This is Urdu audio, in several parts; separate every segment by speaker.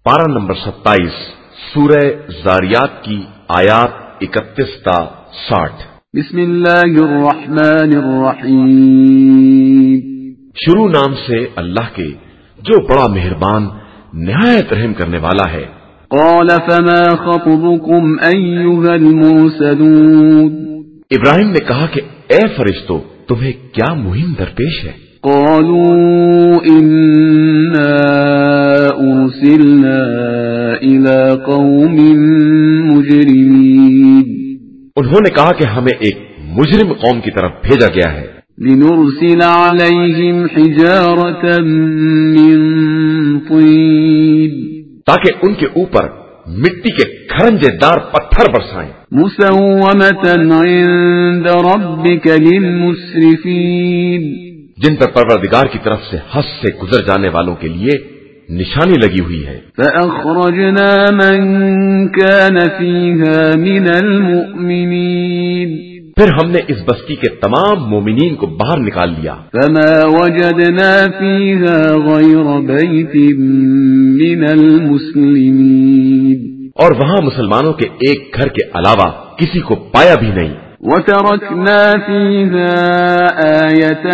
Speaker 1: پارہ نمبر 27 سورہ زاریات کی آیات 31 تا 60۔
Speaker 2: بسم اللہ الرحمن الرحیم،
Speaker 1: شروع نام سے اللہ کے جو بڑا مہربان نہایت رحم کرنے والا ہے۔
Speaker 2: قال فما خطبكم ایھا المرسلون،
Speaker 1: ابراہیم نے کہا کہ اے فرشتوں تمہیں کیا مہم درپیش ہے؟
Speaker 2: قالوا انا ارسلنا الى قوم مجرمین،
Speaker 1: انہوں نے کہا کہ ہمیں ایک مجرم قوم کی طرف بھیجا گیا ہے۔
Speaker 2: لنرسل علیہم حجارة من طین،
Speaker 1: تاکہ ان کے اوپر مٹی کے کھرنجے دار پتھر برسائیں،
Speaker 2: مسومة عند ربک للمسرفین،
Speaker 1: جن پر پروردگار کی طرف سے حد سے گزر جانے والوں کے لیے نشانی لگی ہوئی ہے۔
Speaker 2: فأخرجنا من كان فيها من المؤمنين،
Speaker 1: پھر ہم نے اس بستی کے تمام مومنین کو باہر نکال لیا۔
Speaker 2: فما وجدنا فيها غير بيت من المسلمين،
Speaker 1: اور وہاں مسلمانوں کے ایک گھر کے علاوہ کسی کو پایا بھی نہیں۔
Speaker 2: وتركنا فيها آية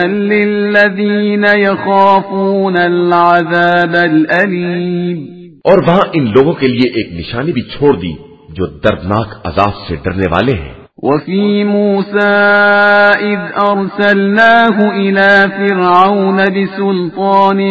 Speaker 2: للذين يخافون العذاب الأليم،
Speaker 1: اور وہاں ان لوگوں کے لیے ایک نشانی بھی چھوڑ دی جو دردناک عذاب سے ڈرنے والے ہیں۔
Speaker 2: وفي موسى إذ أرسلناه إلى فرعون بسلطان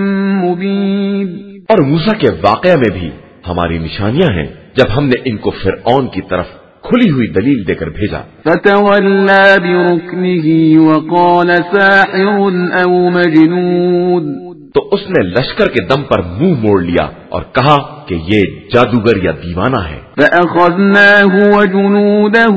Speaker 2: مبين،
Speaker 1: اور موسیٰ کے واقعہ میں بھی ہماری نشانیاں ہیں جب ہم نے ان کو فرعون کی طرف کھلی ہوئی دلیل دے کر بھیجا۔
Speaker 2: فتولى بركنه وقال ساحر أو مجنون،
Speaker 1: تو اس نے لشکر کے دم پر منہ موڑ لیا اور کہا کہ یہ جادوگر یا دیوانہ ہے۔
Speaker 2: فأخذناه وجنوده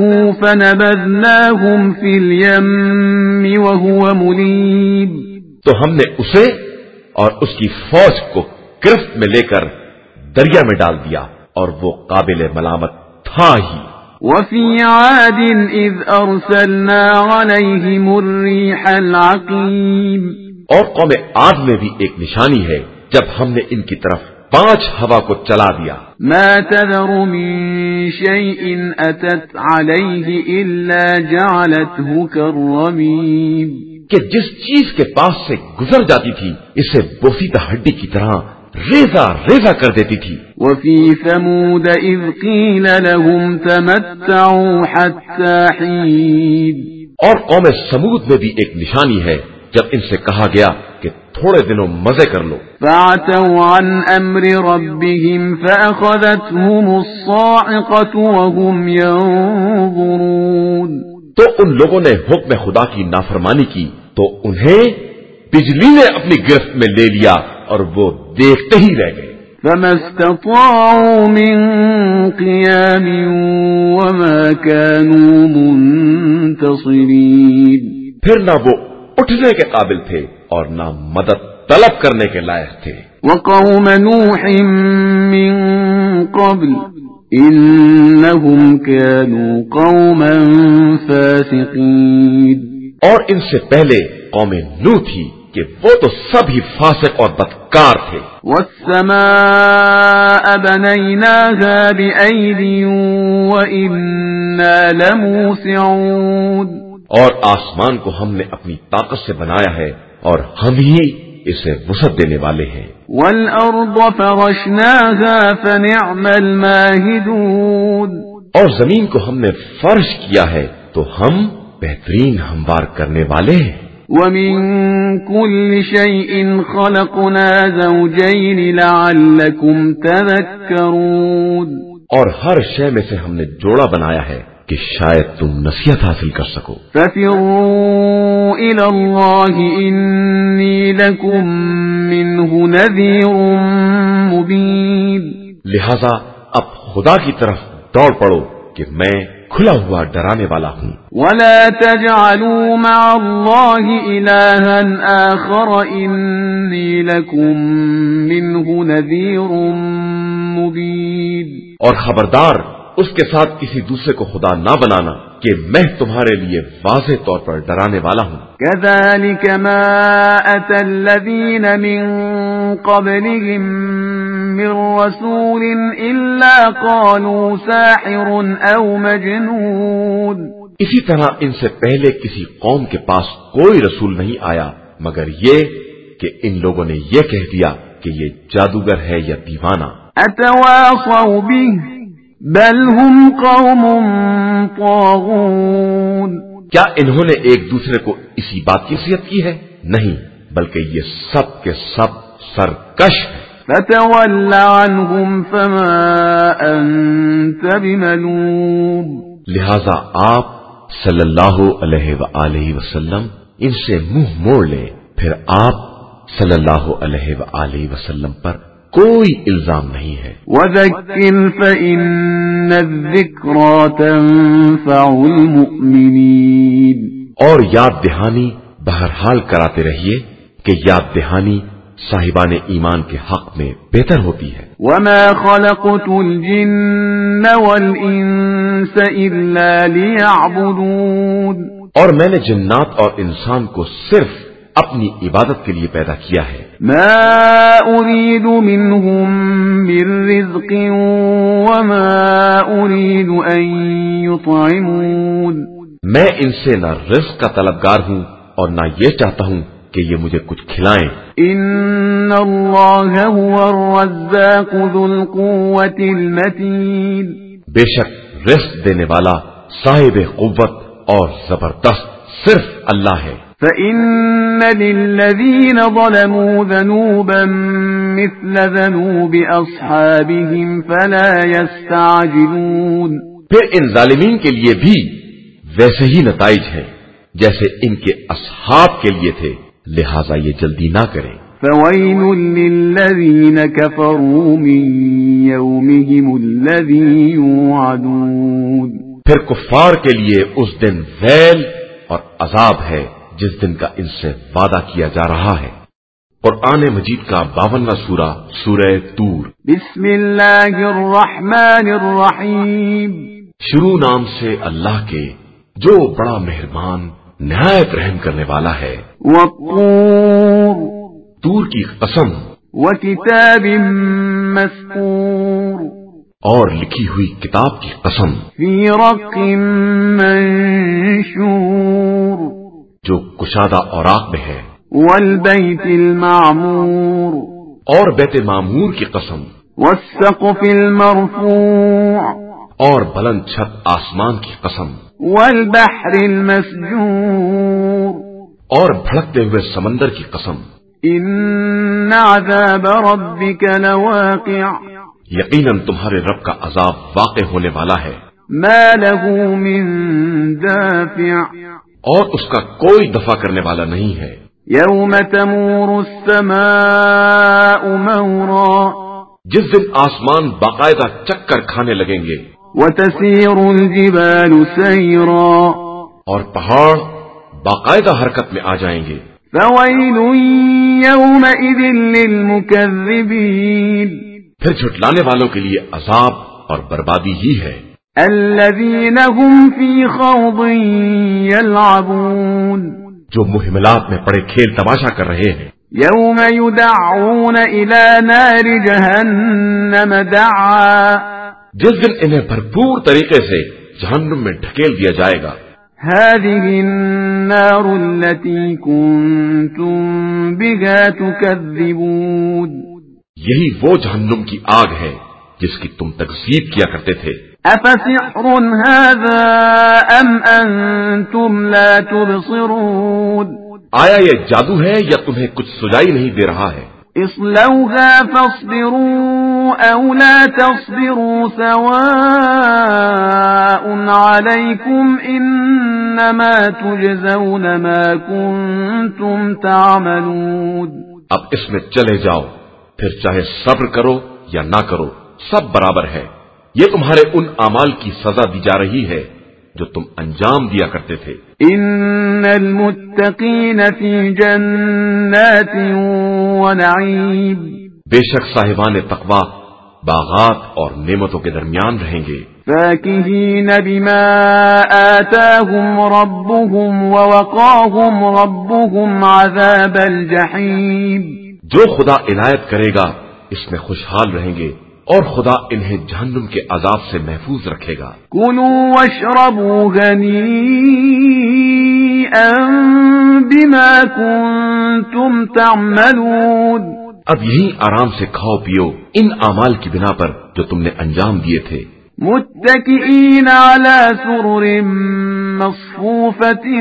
Speaker 2: فنبذناهم في اليم وهو مليم،
Speaker 1: تو ہم نے اسے اور اس کی فوج کو گرفت میں لے کر دریا میں ڈال دیا اور وہ قابل ملامت تھا ہی۔
Speaker 2: وفي عاد إذ أرسلنا عليهم الريح العقيم،
Speaker 1: اور قوم عاد میں بھی ایک نشانی ہے جب ہم نے ان کی طرف 5 ہوا کو چلا دیا۔
Speaker 2: ما تذر من شيء أتت عليه إلا جعلته كالرميم،
Speaker 1: کہ جس چیز کے پاس سے گزر جاتی تھی اسے بوسیدہ ہڈی کی طرح ریزہ ریزہ کر دیتی تھی۔
Speaker 2: وفي ثمود إذ قيل لهم تمتعوا حتى حين،
Speaker 1: اور قوم سمود میں بھی ایک نشانی ہے جب ان سے کہا گیا کہ تھوڑے دنوں مزے کر لو۔
Speaker 2: فعتوا عن أمر ربهم فأخذتهم الصاعقة وهم ينظرون،
Speaker 1: تو ان لوگوں نے حکم خدا کی نافرمانی کی تو انہیں بجلی نے اپنی گرفت میں لے لیا اور وہ دیکھتے ہی رہ گئے۔
Speaker 2: فما استطاعوا من قيام وما كانوا منتصرين،
Speaker 1: پھر نہ وہ اٹھنے کے قابل تھے اور نہ مدد طلب کرنے کے لائق تھے۔
Speaker 2: وقوم نوح من قبل إنهم كانوا قوما فاسقين،
Speaker 1: اور ان سے پہلے قوم نوح تھی کہ وہ تو سب ہی فاسق اور بدکار تھے۔
Speaker 2: والسماء بنيناها بأيد وإنا لموسعون،
Speaker 1: اور آسمان کو ہم نے اپنی طاقت سے بنایا ہے اور ہم ہی اسے وسعت دینے والے ہیں۔
Speaker 2: والأرض فرشناها فنعم الماهدون،
Speaker 1: اور زمین کو ہم نے فرش کیا ہے تو ہم بہترین ہموار کرنے والے ہیں۔
Speaker 2: ومن كل شيء خلقنا زوجين لعلكم تذكرون،
Speaker 1: اور ہر شے میں سے ہم نے جوڑا بنایا ہے کہ شاید تم نصیحت حاصل کر سکو۔
Speaker 2: ففروا إلى الله إني لكم منه نذير مبين،
Speaker 1: لہذا اب خدا کی طرف دوڑ پڑو کہ میں کھلا ہوا ڈرانے والا ہوں۔
Speaker 2: ولا تجعلوا مع الله إلها آخر إني لكم منه نذير مبين،
Speaker 1: اور خبردار اس کے ساتھ کسی دوسرے کو خدا نہ بنانا کہ میں تمہارے لیے واضح طور پر ڈرانے والا ہوں۔
Speaker 2: كذلك ما أتى الذين من قبلهم من رسول إلا قالوا ساحر أو مجنون۔
Speaker 1: اسی طرح ان سے پہلے کسی قوم کے پاس کوئی رسول نہیں آیا مگر یہ کہ ان لوگوں نے یہ کہہ دیا کہ یہ جادوگر ہے یا دیوانہ۔
Speaker 2: أتواصوا به بل هم قوم طاغون۔
Speaker 1: کیا انہوں نے ایک دوسرے کو اسی بات کی نصیحت کی ہے؟ نہیں، بلکہ یہ سب کے سب سرکش ہیں۔
Speaker 2: فتول عنهم فما أنت بملوم۔
Speaker 1: لہذا آپ صلی اللہ علیہ وآلہ وسلم ان سے منہ موڑ لیں، پھر آپ صلی اللہ علیہ وآلہ وسلم پر کوئی الزام نہیں ہے۔
Speaker 2: وذکر فإن الذکرى تنفع المؤمنین۔
Speaker 1: اور یاد دہانی بہرحال کراتے رہیے کہ یاد دہانی صاحبان ایمان کے حق میں بہتر ہوتی ہے۔
Speaker 2: وما خلقت الجن والانس الا ليعبدون۔
Speaker 1: اور میں نے جنات اور انسان کو صرف اپنی عبادت کے لیے پیدا کیا ہے۔
Speaker 2: ما اريد منهم من رزق وما اريد ان يطعمون۔
Speaker 1: میں ان سے نہ رزق کا طلبگار ہوں اور نہ یہ چاہتا ہوں کہ یہ مجھے کچھ کھلائیں۔
Speaker 2: ان اللہ هو الرزاق ذو القوة المتین۔
Speaker 1: بے شک رزق دینے والا صاحب قوت اور زبردست صرف اللہ ہے۔
Speaker 2: فإن للذین ظلموا ذنوبا مثل ذنوب اصحابهم فلا يستعجلون۔
Speaker 1: پھر ان ظالمین کے لیے بھی ویسے ہی نتائج ہیں جیسے ان کے اصحاب کے لیے تھے، لہذا یہ جلدی نہ کریں۔
Speaker 2: فویل للذین کفروا من یومهم الذی یوعدون۔
Speaker 1: پھر کفار کے لیے اس دن ویل اور عذاب ہے جس دن کا ان سے وعدہ کیا جا رہا ہے۔ قرآن مجید کا 52واں سورہ سورہ طور۔
Speaker 2: بسم اللہ الرحمن الرحیم۔
Speaker 1: شروع نام سے اللہ کے جو بڑا مہربان نہایت رحم کرنے والا ہے۔
Speaker 2: والطور۔
Speaker 1: طور کی قسم۔
Speaker 2: وکتاب مسطور۔
Speaker 1: اور لکھی ہوئی کتاب کی قسم۔
Speaker 2: فی رق منشور۔
Speaker 1: جو کشادہ اوراق میں ہے۔
Speaker 2: والبیت المعمور۔
Speaker 1: اور بیت معمور کی قسم۔
Speaker 2: والسقف المرفوع۔
Speaker 1: اور بلند چھت آسمان کی قسم۔
Speaker 2: والبحر المسجور۔
Speaker 1: اور بھڑکتے ہوئے سمندر کی قسم۔
Speaker 2: ان عذاب ربک لواقع۔
Speaker 1: یقیناً تمہارے رب کا عذاب واقع ہونے والا ہے۔
Speaker 2: ما له من دافع۔
Speaker 1: اور اس کا کوئی دفع کرنے والا نہیں ہے۔
Speaker 2: یوم تمور السماء مورا۔
Speaker 1: جس دن آسمان باقاعدہ چکر کھانے لگیں گے۔
Speaker 2: وتسیر الجبال سیرا۔
Speaker 1: اور پہاڑ باقاعدہ حرکت میں آ جائیں گے۔
Speaker 2: فویل یومئذ للمکذبین۔
Speaker 1: پھر جھٹلانے والوں کے لیے عذاب اور بربادی ہی ہے۔
Speaker 2: الذین هم فی خوض یلعبون۔
Speaker 1: جو محملات میں پڑے کھیل تماشا کر رہے ہیں۔
Speaker 2: یوم یدعون الی نار جہنم دعا۔
Speaker 1: جس دن انہیں بھرپور طریقے سے جہنم میں ڈھکیل دیا جائے گا۔
Speaker 2: هذه النار التي كنتم بها تكذبون۔
Speaker 1: یہی وہ جہنم کی آگ ہے جس کی تم تکذیب کیا کرتے تھے۔
Speaker 2: افسحر هذا ام انتم لا تبصرون۔
Speaker 1: آیا یہ جادو ہے یا تمہیں کچھ سجائی نہیں دے رہا ہے؟
Speaker 2: اصلوها فاصبروا او لا تصبروا سواء عليكم انما تجزون ما كنتم تعملون۔
Speaker 1: اب اس میں چلے جاؤ، پھر چاہے صبر کرو یا نہ کرو سب برابر ہے، یہ تمہارے ان اعمال کی سزا دی جا رہی ہے جو تم انجام دیا کرتے تھے۔
Speaker 2: ان المتقین فی جنات ونعیم۔
Speaker 1: بے شک صاحبان تقوی باغات اور نعمتوں کے درمیان رہیں گے۔
Speaker 2: فاكهين بما آتاهم ربهم ووقاهم ربهم عذاب الجحيم
Speaker 1: جو خدا عنایت کرے گا اس میں خوشحال رہیں گے اور خدا انہیں جہنم کے عذاب سے محفوظ رکھے گا.
Speaker 2: كلوا واشربوا هنيئا بما كنتم تعملون.
Speaker 1: اب یہی آرام سے کھاؤ پیو ان اعمال کی بنا پر جو تم نے انجام دیے تھے.
Speaker 2: متكئين على سرر مصفوفة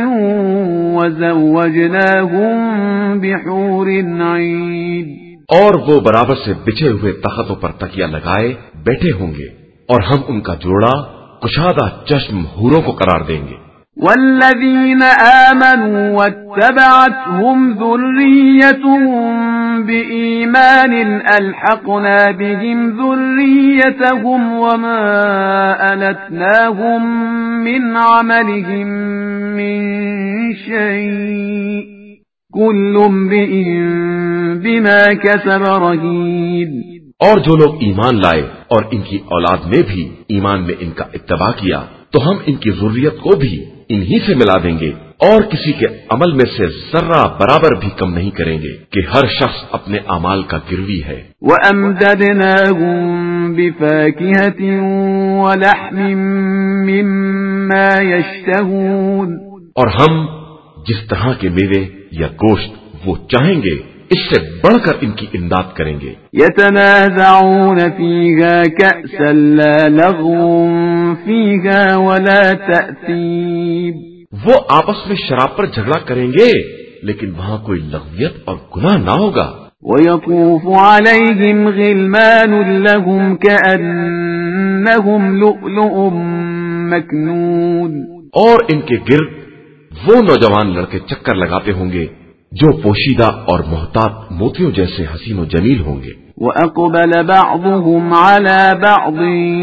Speaker 2: وزوجناهم بحور عين.
Speaker 1: اور وہ برابر سے بچھے ہوئے تختوں پر تکیہ لگائے بیٹھے ہوں گے اور ہم ان کا جوڑا کشادہ چشم حوروں کو قرار دیں گے.
Speaker 2: والذين آمنوا واتبعتهم ذريتهم بإيمان ألحقنا بهم ذريتهم وما ألتناهم من عملهم من شيء كل امرئ بما كسب رهين.
Speaker 1: اور جو لوگ ایمان لائے اور ان کی اولاد نے بھی ایمان میں ان کا اتباع کیا تو ہم ان کی ذریت کو بھی انہی سے ملا دیں گے اور کسی کے عمل میں سے ذرہ برابر بھی کم نہیں کریں گے کہ ہر شخص اپنے اعمال کا گروی ہے.
Speaker 2: وَأَمْدَدْنَاهُمْ بِفَاكِهَةٍ وَلَحْمٍ مِّمَّا يَشْتَهُونَ.
Speaker 1: اور ہم جس طرح کے میوے یا گوشت وہ چاہیں گے اس سے بڑھ کر ان کی امداد کریں گے.
Speaker 2: يَتَنَازَعُونَ فِيهَا كَأْسًا لَا لَغْوٌ فِيهَا وَلَا تَأْثِيمٌ.
Speaker 1: وہ آپس میں شراب پر جھگڑا کریں گے لیکن وہاں کوئی لغویت اور گناہ نہ ہوگا.
Speaker 2: وَيَطُوفُ عَلَيْهِمْ غِلْمَانٌ لَهُمْ كَأَنَّهُمْ لُؤْلُؤٌ مَكْنُونٌ.
Speaker 1: اور ان کے گرد وہ نوجوان لڑکے چکر لگاتے ہوں گے جو پوشیدہ اور محتاط موتیوں جیسے حسین و جمیل ہوں گے.
Speaker 2: وَأَقْبَلَ بَعْضُهُمْ عَلَى بَعْضٍ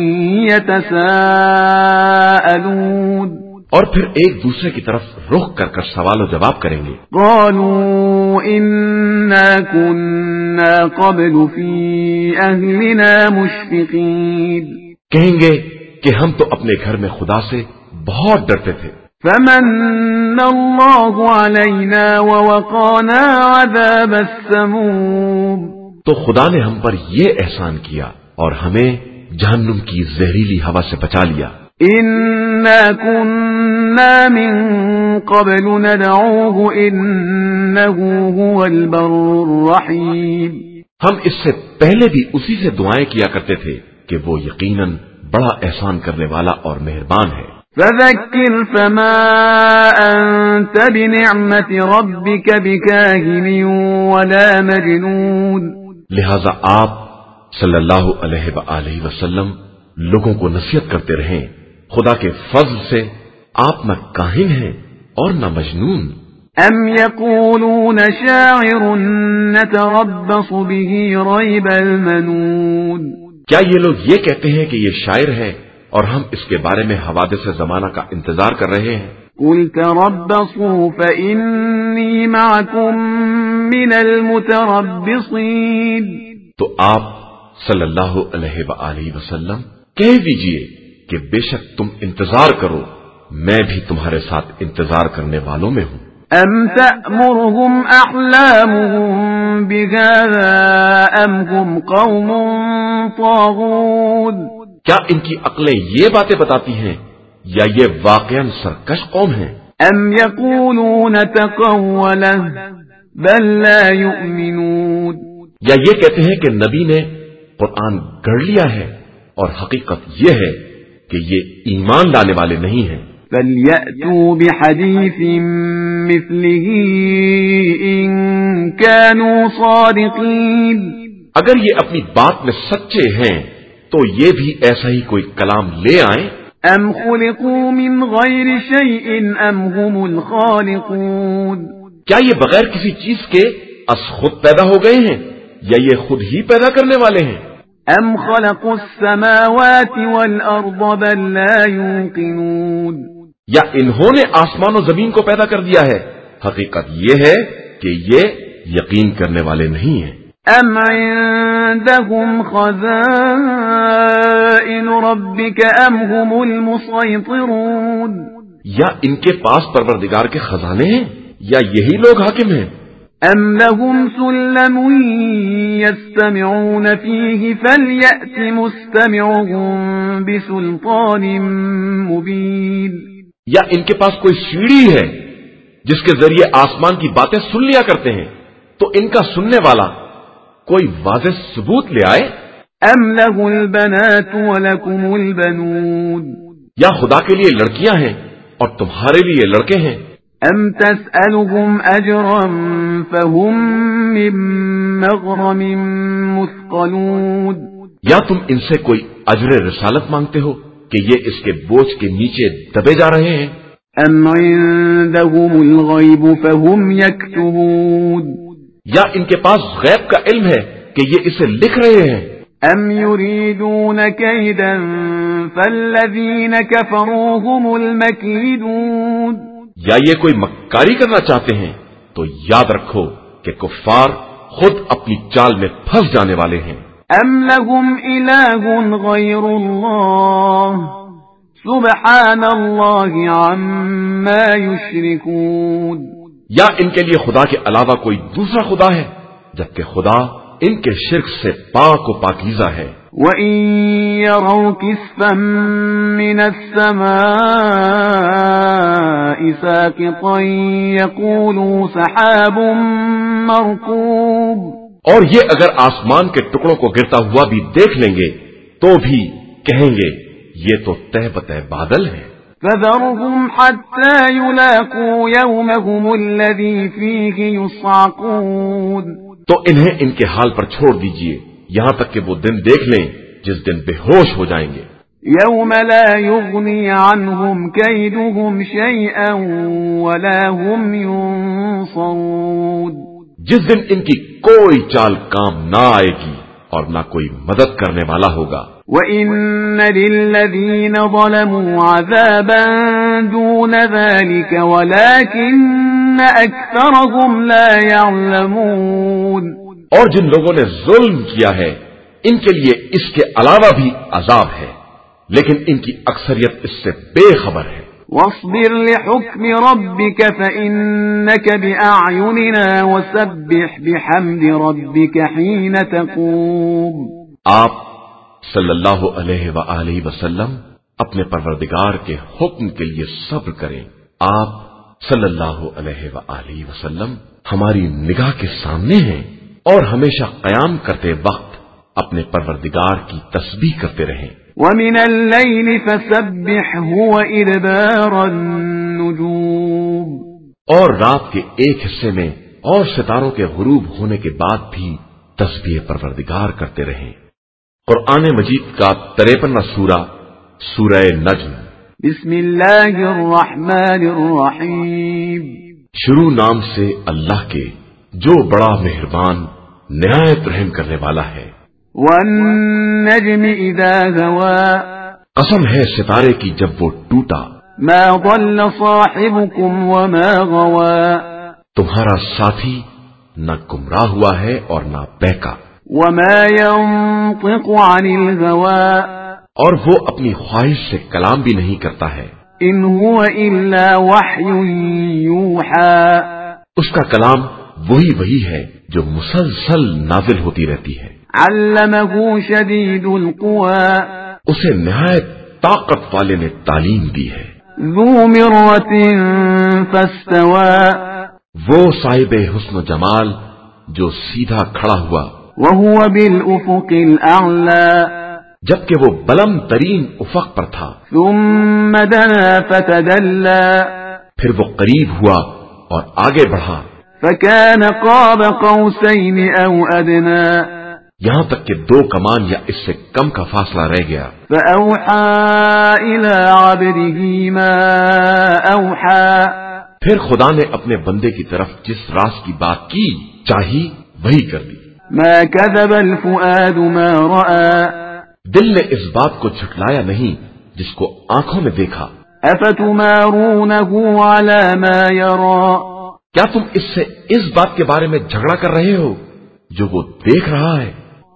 Speaker 2: يَتَسَاءَلُونَ.
Speaker 1: اور پھر ایک دوسرے کی طرف رخ کر کر سوال و جواب کریں گے.
Speaker 2: قَالُوا إِنَّا كُنَّا قَبْلُ فِي أَهْلِنَا مُشْفِقِينَ.
Speaker 1: کہیں گے کہ ہم تو اپنے گھر میں خدا سے بہت ڈرتے تھے.
Speaker 2: فَمَنَّ اللَّهُ عَلَيْنَا وَوَقَانَا عَذَابَ السَّمُومِ.
Speaker 1: تو خدا نے ہم پر یہ احسان کیا اور ہمیں جہنم کی زہریلی ہوا سے بچا لیا.
Speaker 2: إِنَّا كُنَّا مِن قَبْلُ نَدْعُوهُ إِنَّهُ هُوَ الْبَرُّ الرَّحِيمُ.
Speaker 1: ہم اس سے پہلے بھی اسی سے دعائیں کیا کرتے تھے کہ وہ یقیناً بڑا احسان کرنے والا اور مہربان ہے.
Speaker 2: فَذَكِّرْ فَمَا أَنْتَ بِنِعْمَةِ رَبِّكَ بِكَاهِنٍ وَلَا مَجْنُونٍ.
Speaker 1: لہذا آپ صلی اللہ علیہ وآلہ وسلم لوگوں کو نصیحت کرتے رہیں خدا کے فضل سے آپ نہ کاہن ہیں اور نہ مجنون.
Speaker 2: أَمْ يَقُولُونَ شَاعِرٌ نَتَرَبَّصُ بِهِ رَيْبَ الْمَنُونِ.
Speaker 1: کیا یہ لوگ یہ کہتے ہیں کہ یہ شاعر ہے اور ہم اس کے بارے میں حوادث زمانہ کا انتظار کر رہے ہیں؟
Speaker 2: قُلْ تَرَبَّصُوا فَإِنِّي مَعَكُمْ مِنَ الْمُتَرَبِّصِينَ.
Speaker 1: تو آپ صلی اللہ علیہ وآلہ وسلم کہہ دیجئے کہ بے شک تم انتظار کرو میں بھی تمہارے ساتھ انتظار کرنے والوں میں ہوں.
Speaker 2: أَمْ تَأْمُرُهُمْ أَحْلَامُهُمْ بِهَذَا أَمْ هُمْ قَوْمٌ طَاغُونَ.
Speaker 1: کیا ان کی عقلیں یہ باتیں بتاتی ہیں یا یہ واقعاً سرکش قوم ہیں؟
Speaker 2: أَمْ يَقُولُونَ تَقَوَّلَهُ بَل لَّا يُؤْمِنُونَ.
Speaker 1: یا یہ کہتے ہیں کہ نبی نے قرآن گڑھ لیا ہے اور حقیقت یہ ہے کہ یہ ایمان لانے والے نہیں ہیں.
Speaker 2: فَلْيَأْتُوا بِحَدِيثٍ مِثْلِهِ إِن كَانُوا صَادِقِينَ.
Speaker 1: اگر یہ اپنی بات میں سچے ہیں تو یہ بھی ایسا ہی کوئی کلام لے آئیں.
Speaker 2: أَمْ خُلِقُوا مِنْ غَيْرِ شَيْءٍ أَمْ هُمُ الْخَالِقُونَ.
Speaker 1: کیا یہ بغیر کسی چیز کے از خود پیدا ہو گئے ہیں یا یہ خود ہی پیدا کرنے والے ہیں؟
Speaker 2: أَمْ خَلَقُوا السَّمَاوَاتِ وَالْأَرْضَ بَل لَّا يُوقِنُونَ.
Speaker 1: یا انہوں نے آسمان و زمین کو پیدا کر دیا ہے حقیقت یہ ہے کہ یہ یقین کرنے والے نہیں ہیں.
Speaker 2: أَمْ عندهم خزائن ربك أم هم المسيطرون
Speaker 1: یا ان کے پاس پروردگار کے خزانے ہیں یا یہی لوگ حاکم ہیں؟
Speaker 2: أم لهم سلم يستمعون فيه فليأت مستمعهم بسلطان مبين
Speaker 1: یا ان کے پاس کوئی سیڑھی ہے جس کے ذریعے آسمان کی باتیں سن لیا کرتے ہیں، تو ان کا سننے والا کوئی واضح ثبوت لے آئے۔
Speaker 2: أم له البنات ولكم البنون
Speaker 1: یا خدا کے لیے لڑکیاں ہیں اور تمہارے لیے لڑکے ہیں۔
Speaker 2: أم تسألهم أجرا فهم من مغرم مثقلون
Speaker 1: یا تم ان سے کوئی اجر رسالت مانگتے ہو کہ یہ اس کے بوجھ کے نیچے دبے جا رہے ہیں؟
Speaker 2: أم عندهم الغيب فهم يكتبون
Speaker 1: یا ان کے پاس غیب کا علم ہے کہ یہ اسے لکھ رہے ہیں؟
Speaker 2: أم يريدون كيدا فالذين كفروا هم المكيدون
Speaker 1: یا یہ کوئی مکاری کرنا چاہتے ہیں تو یاد رکھو کہ کفار خود اپنی چال میں پھنس جانے والے ہیں۔
Speaker 2: أم لهم إله غير الله سبحان الله عما يشركون
Speaker 1: یا ان کے لیے خدا کے علاوہ کوئی دوسرا خدا ہے جبکہ خدا ان کے شرک سے پاک و پاکیزہ ہے۔
Speaker 2: وَإِن يَرَوْا كِسْفًا مِّنَ السَّمَاءِ سَاقِطًا يَقُولُوا سَحَابٌ مَّرْكُوبٌ
Speaker 1: اور یہ اگر آسمان کے ٹکڑوں کو گرتا ہوا بھی دیکھ لیں گے تو بھی کہیں گے یہ تو تہ بتہ بادل ہے۔
Speaker 2: فَذَرْهُمْ حَتَّى يُلَاقُوا يَوْمَهُمُ الَّذِي فِيهِ يُصْعَقُونَ
Speaker 1: تو انہیں ان کے حال پر چھوڑ دیجئے یہاں تک کہ وہ دن دیکھ لیں جس دن بے ہوش ہو جائیں گے۔
Speaker 2: يَوْمَ لَا يُغْنِي عَنْهُمْ كَيْدُهُمْ شَيْئًا وَلَا هُمْ يُنصَرُونَ
Speaker 1: جس دن ان کی کوئی چال کام نہ آئے گی اور نہ کوئی مدد کرنے والا ہوگا۔
Speaker 2: وَإِنَّ لِلَّذِينَ ظَلَمُوا عَذَابًا دُونَ ذَلِكَ وَلَكِنَّ أَكْثَرَهُمْ لَا يَعْلَمُونَ
Speaker 1: اور جن لوگوں نے ظلم کیا ہے ان کے لیے اس کے علاوہ بھی عذاب ہے لیکن ان کی اکثریت اس سے بے خبر ہے۔
Speaker 2: وَاصْبِرْ لِحُكْمِ رَبِّكَ فَإِنَّكَ بِأَعْيُنِنَا وَسَبِّحْ بِحَمْدِ رَبِّكَ حِينَ تَقُومُ
Speaker 1: آپ صلی اللہ علیہ وآلہ وسلم اپنے پروردگار کے حکم کے لیے صبر کریں۔ آپ صلی اللہ علیہ وآلہ وسلم ہماری نگاہ کے سامنے ہیں اور ہمیشہ قیام کرتے وقت اپنے پروردگار کی تسبیح کرتے رہیں۔
Speaker 2: وَمِنَ اللَّيْلِ فَسَبِّحْهُ وَإِدْبَارَ النُّجُومِ
Speaker 1: اور رات کے ایک حصے میں اور ستاروں کے غروب ہونے کے بعد بھی تسبیح پروردگار کرتے رہیں۔ قرآن مجید کا 53واں سورہ سورہ نجم۔
Speaker 2: بسم اللہ الرحمن الرحیم
Speaker 1: شروع نام سے اللہ کے جو بڑا مہربان نہایت رحم کرنے والا ہے۔
Speaker 2: والنجم اذا هوا
Speaker 1: قسم ہے ستارے کی جب وہ ٹوٹا۔
Speaker 2: ما ضل صاحبكم وما غوا
Speaker 1: تمہارا ساتھی نہ گمراہ ہوا ہے اور نہ بہکا۔
Speaker 2: وما ينطق عن الهوى
Speaker 1: اور وہ اپنی خواہش سے کلام بھی نہیں کرتا ہے۔
Speaker 2: ان هو الا وحی یوحى
Speaker 1: اس کا کلام وہی ہے جو مسلسل نازل ہوتی رہتی ہے۔
Speaker 2: علمه شدید القوى
Speaker 1: اسے نہایت طاقت والے نے تعلیم دی ہے۔
Speaker 2: ذو مرة فاستوى
Speaker 1: وہ صاحب حسن و جمال جو سیدھا کھڑا ہوا۔
Speaker 2: وهو بالافق الاعلى
Speaker 1: جبکہ وہ بلند ترین افق پر تھا۔
Speaker 2: ثم دنا فتدلى
Speaker 1: پھر وہ قریب ہوا اور آگے بڑھا۔
Speaker 2: فكان قاب قوسين او ادنى
Speaker 1: یہاں تک کہ 2 کمان یا اس سے کم کا فاصلہ رہ گیا۔
Speaker 2: فأوحى إلى عبده ما أوحى
Speaker 1: پھر خدا نے اپنے بندے کی طرف جس راز کی بات کی چاہی وہی کر دی۔
Speaker 2: ما كذب الفؤاد ما رأى
Speaker 1: دل نے اس بات کو جھٹلایا نہیں جس کو آنکھوں نے دیکھا۔
Speaker 2: أفتمارونه على ما يرى
Speaker 1: کیا تم اس سے اس بات کے بارے میں جھگڑا کر رہے ہو جو وہ دیکھ رہا ہے؟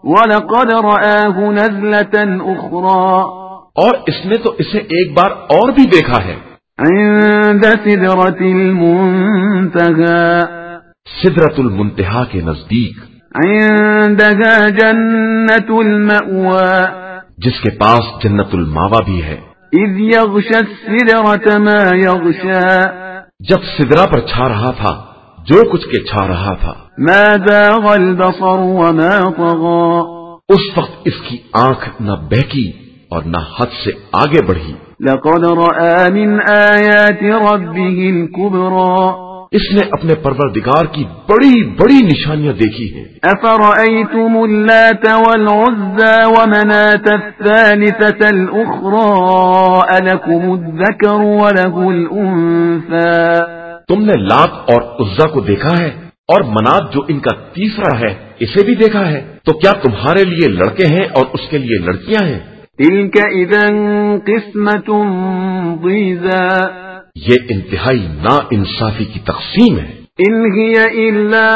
Speaker 2: وَلَقَدْ رَآهُ نَزْلَةً أُخْرَى
Speaker 1: اور اس نے تو اسے ایک بار اور بھی دیکھا ہے،
Speaker 2: عند سدرة المنتهى
Speaker 1: سدرۃ المنتہا کے نزدیک،
Speaker 2: عندها جنة المأوى
Speaker 1: جس کے پاس جنت الماوا بھی ہے،
Speaker 2: إذ يغشى السدرة ما يغشى
Speaker 1: جب سدرا پر چھا رہا تھا جو کچھ کے چھا رہا تھا،
Speaker 2: ما زاغ البصر وما طغى
Speaker 1: اس وقت اس کی آنکھ نہ بہکی اور نہ حد سے آگے بڑھی،
Speaker 2: لقد رأى من آيات ربه الكبرى
Speaker 1: اس نے اپنے پروردگار کی بڑی بڑی نشانیاں دیکھی ہیں۔
Speaker 2: أفرأيتم اللات والعزى ومناة الثالثة الأخرى ألكم الذكر وله الأنثى
Speaker 1: تم نے لات اور عزا کو دیکھا ہے اور منات جو ان کا تیسرا ہے اسے بھی دیکھا ہے، تو کیا تمہارے لیے لڑکے ہیں اور اس کے لیے لڑکیاں ہیں؟
Speaker 2: تلك إذا قسمة ضيزى
Speaker 1: یہ انتہائی نا انصافی کی تقسیم ہے۔
Speaker 2: إن هي إلا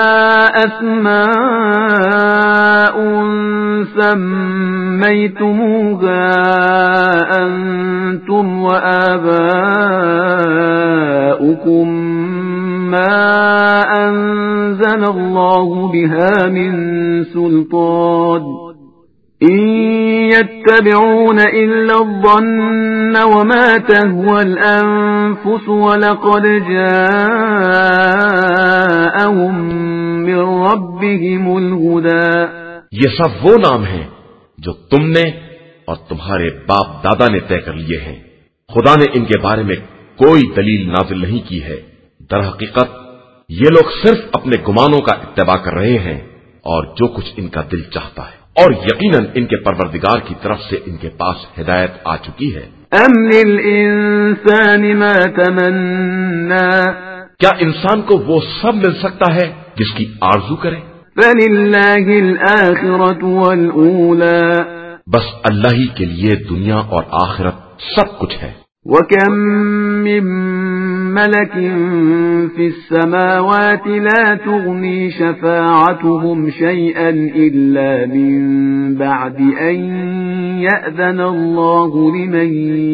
Speaker 2: أسماء سميتموها أنتم وآباؤكم ما أنزل الله بها من سلطان إن يتبعون إلا الظن وما تهوى الأنفس ولقد جاءهم من ربهم الهدى
Speaker 1: یہ سب وہ نام ہیں جو تم نے اور تمہارے باپ دادا نے طے کر لیے ہیں، خدا نے ان کے بارے میں کوئی دلیل نازل نہیں کی ہے، در حقیقت یہ لوگ صرف اپنے گمانوں کا اتباع کر رہے ہیں اور جو کچھ ان کا دل چاہتا ہے، اور یقیناً ان کے پروردگار کی طرف سے ان کے پاس ہدایت آ چکی ہے۔
Speaker 2: أم للإنسان ما تمنى
Speaker 1: کیا انسان کو وہ سب مل سکتا ہے جس کی آرزو کرے؟
Speaker 2: فلله الآخرة والأولى
Speaker 1: بس اللہ ہی کے لیے دنیا اور آخرت سب کچھ ہے۔
Speaker 2: وكم من ملك في السماوات لا تغني شفاعتهم شيئا إلا من بعد أن يأذن الله لمن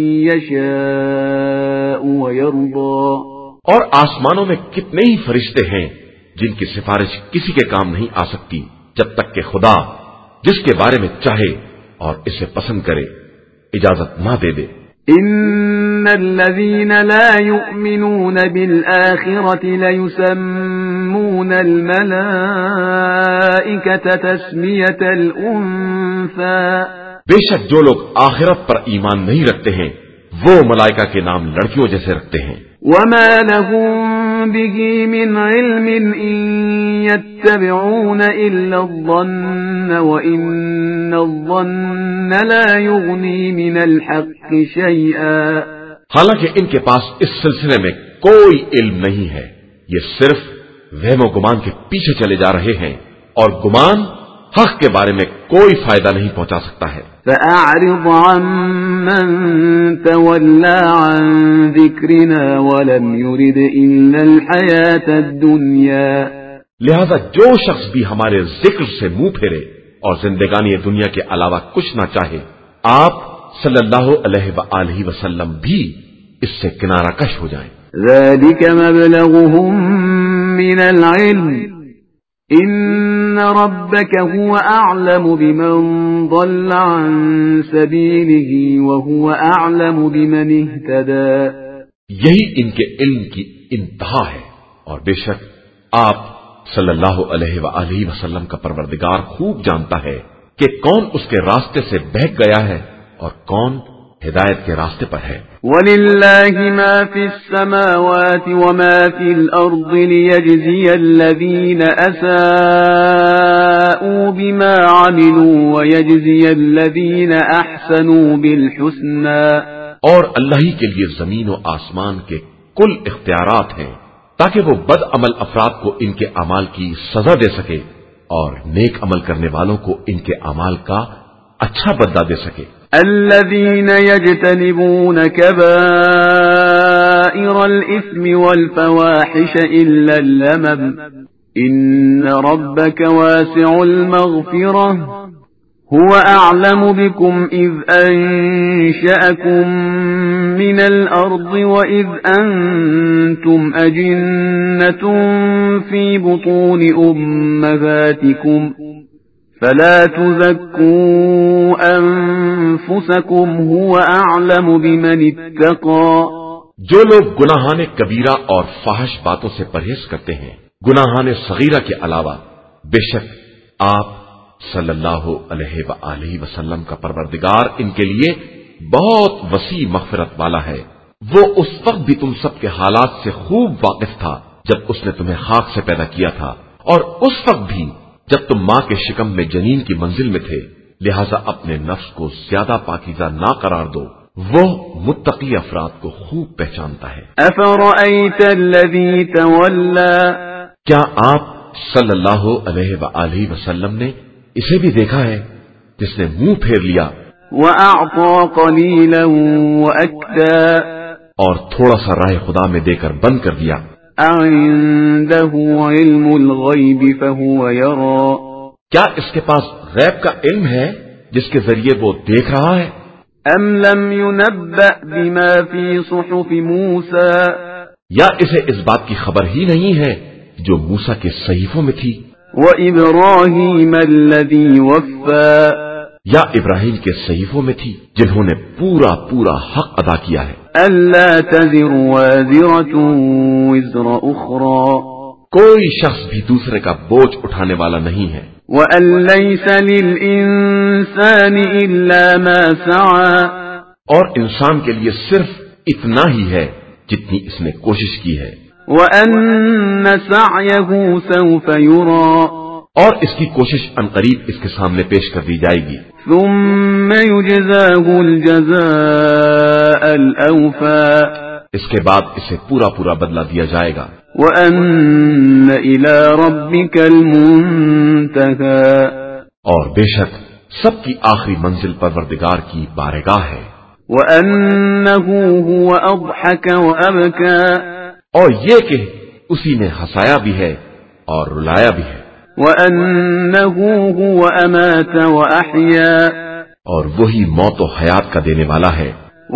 Speaker 2: يشاء ويرضى
Speaker 1: اور آسمانوں میں کتنے ہی فرشتے ہیں جن کی سفارش کسی کے کام نہیں آ سکتی جب تک کہ خدا جس کے بارے میں چاہے اور اسے پسند کرے اجازت نہ دے دے۔
Speaker 2: إن الذين لا يؤمنون بالآخرة ليسمون الملائكة تسمية الأنثى
Speaker 1: بے شک جو لوگ آخرت پر ایمان نہیں رکھتے ہیں وہ ملائکہ کے نام لڑکیوں جیسے رکھتے ہیں۔
Speaker 2: وما لهم به من علم إن يتبعون إلا الظن وإن الظن لا يغني من الحق شيئا
Speaker 1: حالانکہ ان کے پاس اس سلسلے میں کوئی علم نہیں ہے، یہ صرف وہم و گمان کے پیچھے چلے جا رہے ہیں اور گمان حق کے بارے میں کوئی فائدہ نہیں پہنچا سکتا ہے۔
Speaker 2: فأعرض عمن تولى عن ذكرنا ولم يرد إلا الحياة الدنيا
Speaker 1: لہذا جو شخص بھی ہمارے ذکر سے منہ پھیرے اور زندگانی دنیا کے علاوہ کچھ نہ چاہے، آپ صلی اللہ علیہ وآلہ وسلم بھی اس سے کنارہ کش ہو جائیں۔
Speaker 2: ذلك مبلغهم من العلم إن ربك هو أعلم بمن ضل عن سبيله وهو أعلم بمن اهتدى
Speaker 1: یہی ان کے علم کی انتہا ہے، اور بے شک آپ صلی اللہ علیہ وآلہ وسلم کا پروردگار خوب جانتا ہے کہ کون اس کے راستے سے بہک گیا ہے اور کون ہدایت کے راستے پر ہے۔
Speaker 2: وَلِلَّهِ مَا فِي السَّمَاوَاتِ وَمَا فِي الْأَرْضِ لِيَجْزِيَ الَّذِينَ أَسَاءُوا بِمَا عَمِلُوا وَيَجْزِيَ الَّذِينَ أَحْسَنُوا بِالْحُسْنَى
Speaker 1: اور اللہ ہی کے لیے زمین و آسمان کے کل اختیارات ہیں تاکہ وہ بد عمل افراد کو ان کے اعمال کی سزا دے سکے اور نیک عمل کرنے والوں کو ان کے اعمال کا اچھا بدلہ دے سکے۔
Speaker 2: الذين يجتنبون كبائر الإثم والفواحش إلا اللمم إن ربك واسع المغفرة هو أعلم بكم إذ أنشأكم من الأرض وإذ أنتم أجنة في بطون أمهاتكم فلا تزكوا أنفسكم هو أعلم بمن اتقى.
Speaker 1: جو لوگ گناہان کبیرہ اور فاحش باتوں سے پرہیز کرتے ہیں گناہان صغیرہ کے علاوہ، بے شک آپ صلی اللہ علیہ وآلہ وسلم کا پروردگار ان کے لیے بہت وسیع مغفرت والا ہے. وہ اس وقت بھی تم سب کے حالات سے خوب واقف تھا جب اس نے تمہیں خاک سے پیدا کیا تھا، اور اس وقت بھی جب تم ماں کے شکم میں جنین کی منزل میں تھے. لہذا اپنے نفس کو زیادہ پاکیزہ نہ قرار دو، وہ متقی افراد کو خوب پہچانتا ہے.
Speaker 2: افرأیت الذی تولی،
Speaker 1: کیا آپ صلی اللہ علیہ وآلہ وسلم نے اسے بھی دیکھا ہے جس نے منہ پھیر لیا،
Speaker 2: وأعطى قلیلا وأکدى،
Speaker 1: اور تھوڑا سا راہ خدا میں دے کر بند کر دیا.
Speaker 2: عنده علم الغیب فهو یرى،
Speaker 1: کیا اس کے پاس غیب کا علم ہے جس کے ذریعے وہ دیکھ رہا ہے؟
Speaker 2: ام لم ينبأ بما في صحف موسى،
Speaker 1: یا اسے اس بات کی خبر ہی نہیں ہے جو موسیٰ کے صحیفوں میں تھی؟
Speaker 2: وإبراهيم الذي وفى،
Speaker 1: یا ابراہیم کے صحیفوں میں تھی جنہوں نے پورا پورا حق ادا کیا ہے.
Speaker 2: ألا تزر وازرة وزر أخرى،
Speaker 1: کوئی شخص بھی دوسرے کا بوجھ اٹھانے والا نہیں ہے.
Speaker 2: وأن ليس للإنسان إلا ما سعى،
Speaker 1: اور انسان کے لیے صرف اتنا ہی ہے جتنی اس نے کوشش کی ہے.
Speaker 2: وأن سعيه سوف يرى،
Speaker 1: اور اس کی کوشش عنقریب اس کے سامنے پیش کر دی جائے گی.
Speaker 2: ثم يجزاه الجزاء الأوفى،
Speaker 1: اس کے بعد اسے پورا پورا بدلہ دیا جائے گا.
Speaker 2: وأن إلى ربك المنتهى،
Speaker 1: اور بے شک سب کی آخری منزل پروردگار کی بارگاہ ہے.
Speaker 2: وأنه هو أضحك وأبكى،
Speaker 1: اور یہ کہ اسی نے ہنسایا بھی ہے اور رلایا بھی ہے.
Speaker 2: وأنه هو أمات وأحيا،
Speaker 1: اور وہی موت و حیات کا دینے والا ہے.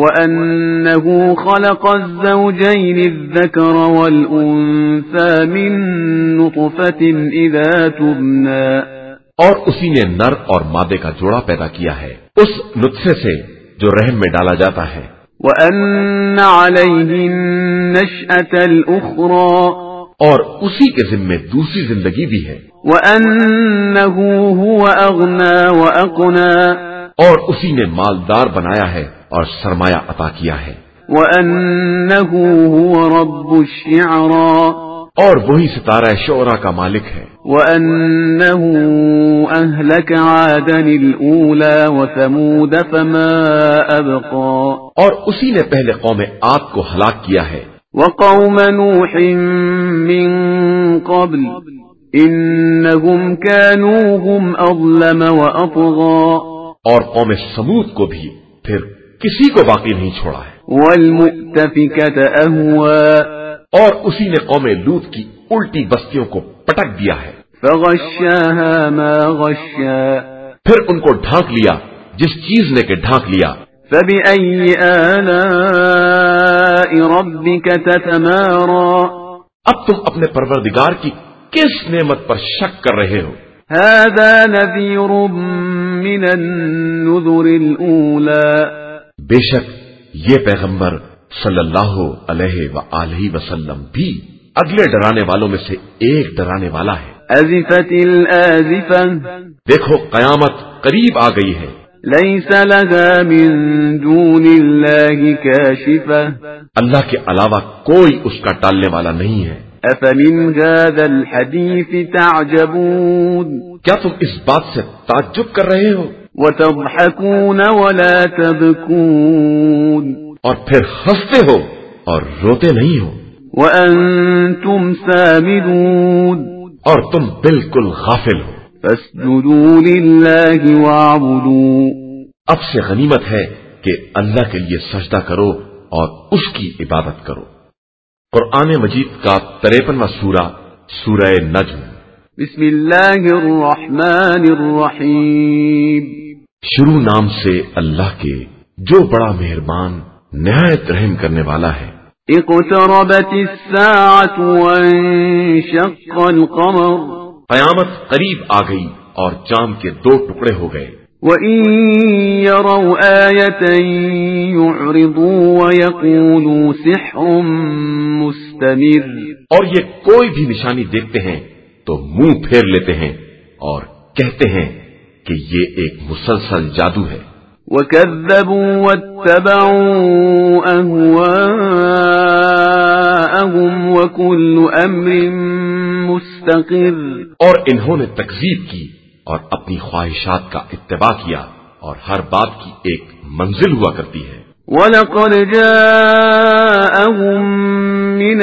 Speaker 2: وأنه خلق الزوجين الذكر والأنثى من نطفة إذا تمنى،
Speaker 1: اور اسی نے نر اور مادے کا جوڑا پیدا کیا ہے اس نطفے سے جو رحم میں ڈالا جاتا ہے.
Speaker 2: وأن عليه النشأة الأخرى،
Speaker 1: اور اسی کے ذمے دوسری زندگی بھی ہے.
Speaker 2: وأنه هو أغنى وأقنى،
Speaker 1: اور اسی نے مالدار بنایا ہے اور سرمایہ عطا کیا ہے.
Speaker 2: وأنه هو رب الشعرى،
Speaker 1: اور وہی ستارہ شعرا کا مالک ہے.
Speaker 2: وأنه أهلك عادا الأولى وثمود فما أبقى،
Speaker 1: اور اسی نے پہلے قوم عاد کو ہلاک کیا ہے.
Speaker 2: وقوم نوح من قبل إنهم كانوا هم أظلم وأطغى،
Speaker 1: اور قوم سمود کو بھی پھر کسی کو باقی نہیں چھوڑا ہے.
Speaker 2: والمؤتفكة أهوى،
Speaker 1: اور اسی نے قوم لوط کی الٹی بستیوں کو پٹک دیا ہے.
Speaker 2: فغشاها ما غشا،
Speaker 1: پھر ان کو ڈھانک لیا جس چیز نے کہ ڈھانک لیا.
Speaker 2: فبأي آلاء ربك تتمارى،
Speaker 1: اب تم اپنے پروردگار کی کس نعمت پر شک کر رہے ہو؟
Speaker 2: هذا نذير من النذر الأولى،
Speaker 1: بے شک یہ پیغمبر صلی اللہ علیہ وآلہ وسلم بھی اگلے ڈرانے والوں میں سے ایک ڈرانے والا ہے.
Speaker 2: أزفت الآزفة،
Speaker 1: دیکھو قیامت قریب آ گئی ہے.
Speaker 2: ليس لها من دون الله كاشفة،
Speaker 1: اللہ کے علاوہ کوئی اس کا ٹالنے والا نہیں ہے.
Speaker 2: أفمن هذا الحديث تعجبون،
Speaker 1: کیا تم اس بات سے تعجب کر رہے ہو؟
Speaker 2: وتضحكون ولا تبكون،
Speaker 1: اور پھر ہنستے ہو اور روتے نہیں ہو.
Speaker 2: وأنتم سامدون،
Speaker 1: اور تم بالکل غافل ہو.
Speaker 2: فاسجدوا لله واعبدوا،
Speaker 1: اب سے غنیمت ہے کہ اللہ کے لیے سجدہ کرو اور اس کی عبادت کرو. قرآن مجید کا 53واں سورہ سورہ نجم.
Speaker 2: بسم اللہ الرحمن الرحیم
Speaker 1: شروع نام سے اللہ کے جو بڑا مہربان نہایت رحم کرنے والا ہے۔
Speaker 2: اقتربت الساعة وانشق القمر
Speaker 1: قیامت قریب آ گئی اور چاند کے 2 ٹکڑے ہو گئے۔
Speaker 2: وَإِن يَرَوْا آيَةً يُعْرِضُوا وَيَقُولُوا سِحْرٌ مُسْتَمِرٌّ
Speaker 1: اور یہ کوئی بھی نشانی دیکھتے ہیں تو منہ پھیر لیتے ہیں اور کہتے ہیں کہ یہ ایک مسلسل جادو ہے۔
Speaker 2: وَكَذَّبُوا وَاتَّبَعُوا أَهْوَاءَهُمْ وَكُلُّ أَمْرٍ مُسْتَقِرٌّ
Speaker 1: اور انہوں نے تکذیب کی اور اپنی خواہشات کا اتباع کیا اور ہر بات کی ایک منزل ہوا کرتی ہے۔
Speaker 2: وَلَقَدْ جَاءَهُم مِّنَ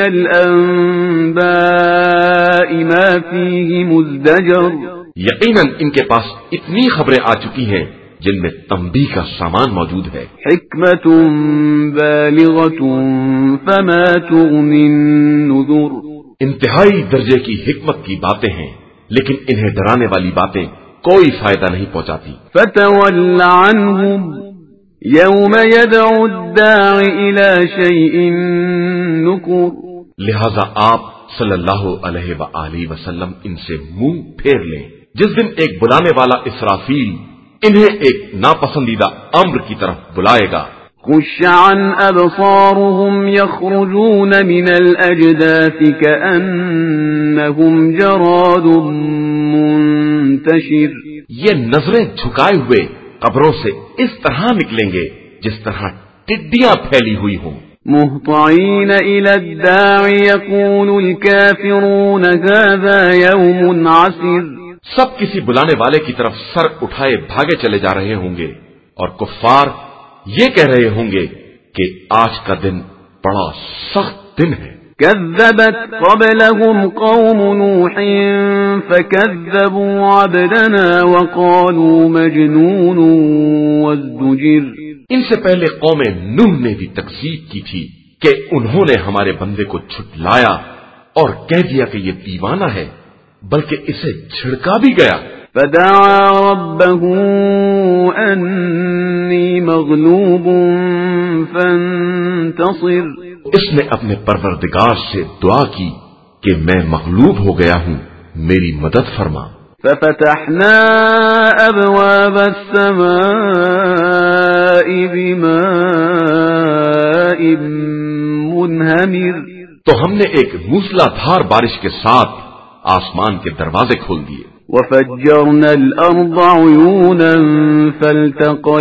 Speaker 2: الْأَنبَاءِ مَا فِيهِ مُزْدَجَرٌ
Speaker 1: یقیناً ان کے پاس اتنی خبریں آ چکی ہیں جن میں تنبیہ کا سامان موجود ہے۔
Speaker 2: حِکْمَةٌ بَالِغَةٌ فَمَا تُغْنِ النُّذُرُ
Speaker 1: انتہائی درجے کی حکمت کی باتیں ہیں لیکن انہیں ڈرانے والی باتیں کوئی فائدہ نہیں پہنچاتی۔
Speaker 2: فَتَوَلَّ عَنْهُمْ يَوْمَ يَدْعُ الدَّاعِ إِلَى شَيْءٍ نُكُرٍ
Speaker 1: لہذا آپ صلی اللہ علیہ وآلہ وسلم ان سے منہ پھیر لیں جس دن ایک بلانے والا اسرافیل انہیں ایک ناپسندیدہ امر کی طرف بلائے گا۔
Speaker 2: خُشَّعًا أَبْصَارُهُمْ يَخْرُجُونَ مِنَ الْأَجْدَاثِ كَأَنَّهُمْ جَرَادٌ مُنتَشِرٌ
Speaker 1: یہ نظریں جھکائے ہوئے قبروں سے اس طرح نکلیں گے جس طرح ٹڈیاں پھیلی ہوئی ہوں۔
Speaker 2: مُهْطِعِينَ إِلَى الدَّاعِ يَقُولُ الْكَافِرُونَ هَذَا يَوْمٌ عَسِرٌ
Speaker 1: سب کسی بلانے والے کی طرف سر اٹھائے بھاگے چلے جا رہے ہوں گے اور کفار یہ کہہ رہے ہوں گے کہ آج کا دن بڑا سخت دن ہے۔
Speaker 2: كذبت قبلهم قوم نوح فكذبوا عبدنا وقالوا مجنون وازدجر
Speaker 1: ان سے پہلے قوم نوح نے بھی تکذیب کی تھی کہ انہوں نے ہمارے بندے کو جھٹلایا اور کہہ دیا کہ یہ دیوانہ ہے بلکہ اسے جھڑکا بھی گیا۔
Speaker 2: فدعا ربه انی مغلوب فانتصر
Speaker 1: اس نے اپنے پروردگار سے دعا کی کہ میں مغلوب ہو گیا ہوں، میری مدد فرما۔
Speaker 2: ففتحنا ابواب السماء بماء منہمر
Speaker 1: تو ہم نے ایک موسلا دھار بارش کے ساتھ آسمان کے دروازے کھول دیے۔
Speaker 2: وفجرنا الارض عيونا فالتقى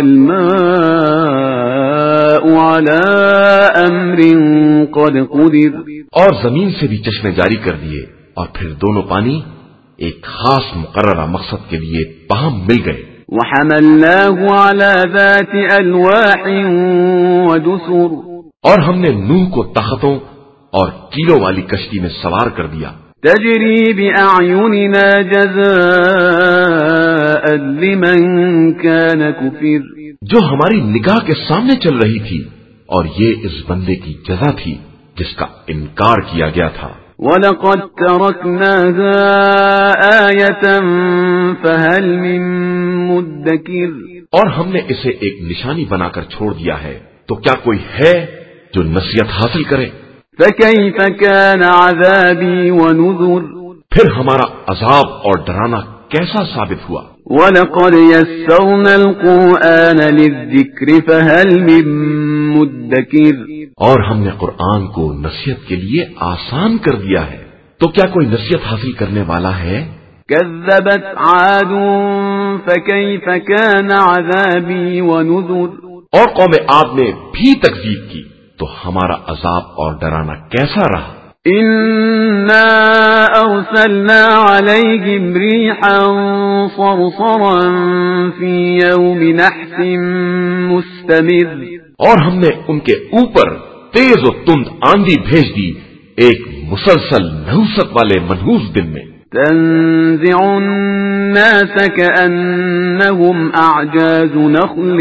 Speaker 2: الماء على امر قد قدر
Speaker 1: اور زمین سے بھی چشمے جاری کر دیے اور پھر دونوں پانی ایک خاص مقررہ مقصد کے لیے باہم مل گئے۔
Speaker 2: وحملناه على ذات الواح ودسر
Speaker 1: اور ہم نے نوح کو تختوں اور کیلوں والی کشتی میں سوار کر دیا۔
Speaker 2: تجری بأعيننا جزاء لمن كان كفر
Speaker 1: جو ہماری نگاہ کے سامنے چل رہی تھی اور یہ اس بندے کی جزا تھی جس کا انکار کیا گیا تھا۔
Speaker 2: وَلَقَدْ تَرَكْنَاهَا آيَةً فَهَلْ مِن مُدَّكِرٍ
Speaker 1: اور ہم نے اسے ایک نشانی بنا کر چھوڑ دیا ہے تو کیا کوئی ہے جو نصیحت حاصل کرے؟
Speaker 2: فَكَيْفَ كَانَ عَذَابِي وَنُذُرِ
Speaker 1: پھر ہمارا عذاب اور ڈرانا کیسا ثابت ہوا؟
Speaker 2: وَلَقَدْ يَسَّرْنَا الْقُرْآنَ لِلذِّكْرِ فَهَلْ مِن مُدَّكِرٍ
Speaker 1: اور ہم نے قرآن کو نصیحت کے لیے آسان کر دیا ہے تو کیا کوئی نصیحت حاصل کرنے والا ہے؟
Speaker 2: كَذَّبَتْ عَادٌ فَكَيْفَ كَانَ عَذَابِي وَنُذُرِ
Speaker 1: اور قوم عاد نے بھی تکذیب کی تو ہمارا عذاب اور ڈرانا کیسا رہا؟
Speaker 2: إِنَّا أَرْسَلْنَا عَلَيْهِمْ رِيحًا صَرْصَرًا فِي يَوْمِ نَحْسٍ مُسْتَمِرٍّ
Speaker 1: اور ہم نے ان کے اوپر تیز و تند آندھی بھیج دی ایک مسلسل نحوست والے منحوس دن میں۔
Speaker 2: تنزع الناس كأنهم أعجاز نخل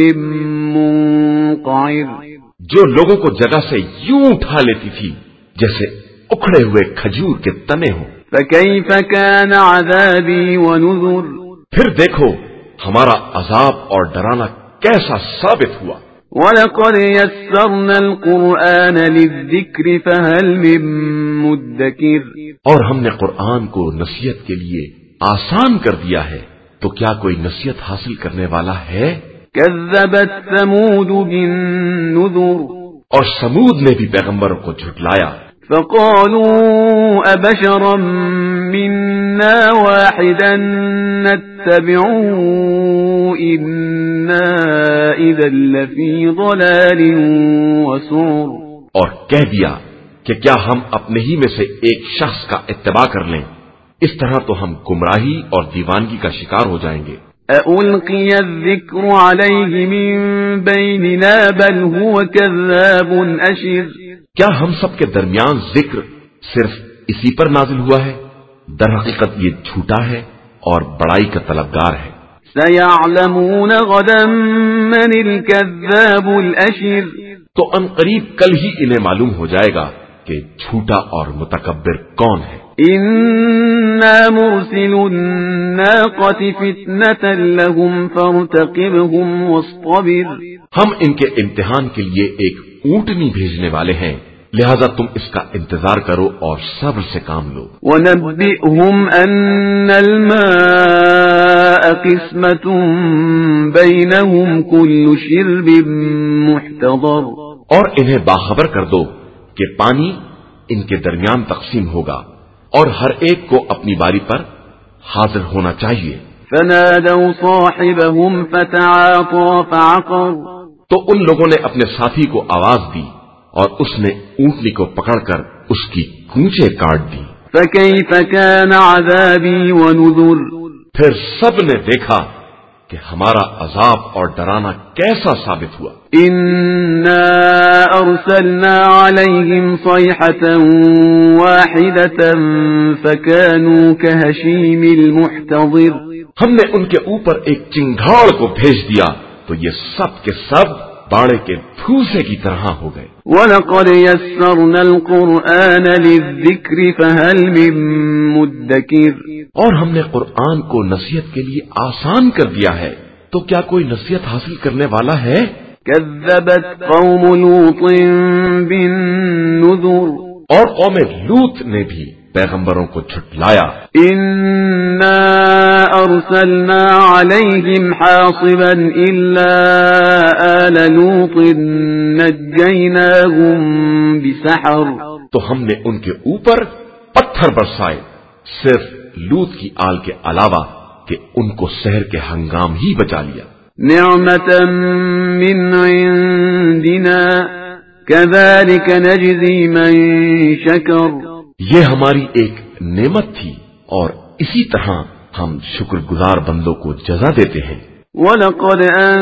Speaker 2: منقعر
Speaker 1: جو لوگوں کو جگہ سے یوں اٹھا لیتی تھی جیسے اکھڑے ہوئے کھجور کے تنے ہوں۔
Speaker 2: فكيف كان عذابي ونذر
Speaker 1: پھر دیکھو ہمارا عذاب اور ڈرانا کیسا ثابت ہوا.
Speaker 2: وَلَقَدْ يَسَّرْنَا الْقُرْآنَ لِلذِّكْرِ فَهَلْ مِن مُّدَّكِرٍ
Speaker 1: اور ہم نے قرآن کو نصیحت کے لیے آسان کر دیا ہے تو کیا کوئی نصیحت حاصل کرنے والا ہے؟
Speaker 2: كَذَّبَتْ ثَمُودُ بِالنُّذُرِ
Speaker 1: اور سمود نے بھی پیغمبروں کو جھٹلایا.
Speaker 2: فَقَالُوا أَبَشَرًا مِنَّا وَاحِدًا نَتَّبِعُهُ إِنَّا إِذًا لَّفِي ضَلَالٍ وَسُعُرٍ
Speaker 1: اور کہہ دیا کہ کیا ہم اپنے ہی میں سے ایک شخص کا اتباع کر لیں، اس طرح تو ہم گمراہی اور دیوانگی کا شکار ہو جائیں گے.
Speaker 2: أَأُلْقِيَ الذِّكْرُ عَلَيْهِ مِن بَيْنِنَا بَلْ هُوَ كَذَّابٌ أَشِرٌ
Speaker 1: کیا ہم سب کے درمیان ذکر صرف اسی پر نازل ہوا ہے؟ در حقیقت یہ جھوٹا ہے اور بڑائی کا طلبگار ہے.
Speaker 2: سَيَعْلَمُونَ غَدًا مَّنِ الْكَذَّابُ الْأَشِرُ
Speaker 1: تو ان قریب کل ہی انہیں معلوم ہو جائے گا کہ جھوٹا اور متکبر کون ہے.
Speaker 2: إِنَّا مُرْسِلُو النَّاقَةِ فِتْنَةً لَّهُمْ فَارْتَقِبْهُمْ وَاصْطَبِرْ
Speaker 1: ہم ان کے امتحان کے لیے ایک اونٹنی بھیجنے والے ہیں، لہذا تم اس کا انتظار کرو اور صبر سے کام لو.
Speaker 2: وَنَبِّئْهُمْ أَنَّ الْمَاءَ قِسْمَةٌ بَيْنَهُمْ كُلُّ شِرْبٍ مُحْتَضَرٌ
Speaker 1: اور انہیں باخبر کر دو کہ پانی ان کے درمیان تقسیم ہوگا اور ہر ایک کو اپنی باری پر حاضر ہونا چاہیے.
Speaker 2: فَنَادَوْا صَاحِبَهُمْ فَتَعَاطَىٰ فَعَقَرَ
Speaker 1: تو ان لوگوں نے اپنے ساتھی کو آواز دی اور اس نے اونٹنی کو پکڑ کر اس کی کونچیں کاٹ دی.
Speaker 2: فَكَيْفَ كَانَ عَذَابِي وَنُذُرِ
Speaker 1: پھر سب نے دیکھا کہ ہمارا عذاب اور ڈرانا کیسا ثابت ہوا.
Speaker 2: إِنَّا أَرْسَلْنَا عَلَيْهِمْ صَيْحَةً وَاحِدَةً فَكَانُوا كَهَشِيمِ الْمُحْتَظِرِ
Speaker 1: ہم نے ان کے اوپر ایک چنگھاڑ کو بھیج دیا تو یہ سب کے سب باڑے کے پھوسے کی طرح ہو گئے.
Speaker 2: وَلَقَدْ يَسَّرْنَا الْقُرْآنَ لِلذِّكْرِ فَهَلْ مِن مُّدَّكِرٍ
Speaker 1: اور ہم نے قرآن کو نصیحت کے لیے آسان کر دیا ہے تو کیا کوئی نصیحت حاصل کرنے والا ہے؟
Speaker 2: كَذَّبَتْ قَوْمُ لُوطٍ بِالنُّذُرِ
Speaker 1: اور قوم لوط نے بھی پیغمبروں کو جھٹلایا.
Speaker 2: إِنَّا أَرْسَلْنَا عَلَيْهِمْ حَاصِبًا إِلَّا آلَ لُوطٍ نَجَّيْنَاهُمْ بِسَحَرٍ
Speaker 1: تو ہم نے ان کے اوپر پتھر برسائے صرف لوط کی آل کے علاوہ کہ ان کو سحر کے ہنگام ہی بچا لیا.
Speaker 2: نِعْمَةً مِّنْ عِندِنَا كَذَلِكَ نَجْزِي مَن شَكَرَ
Speaker 1: یہ ہماری ایک نعمت تھی اور اسی طرح ہم شکر گزار بندوں کو جزا دیتے ہیں.
Speaker 2: وَلَقَدْ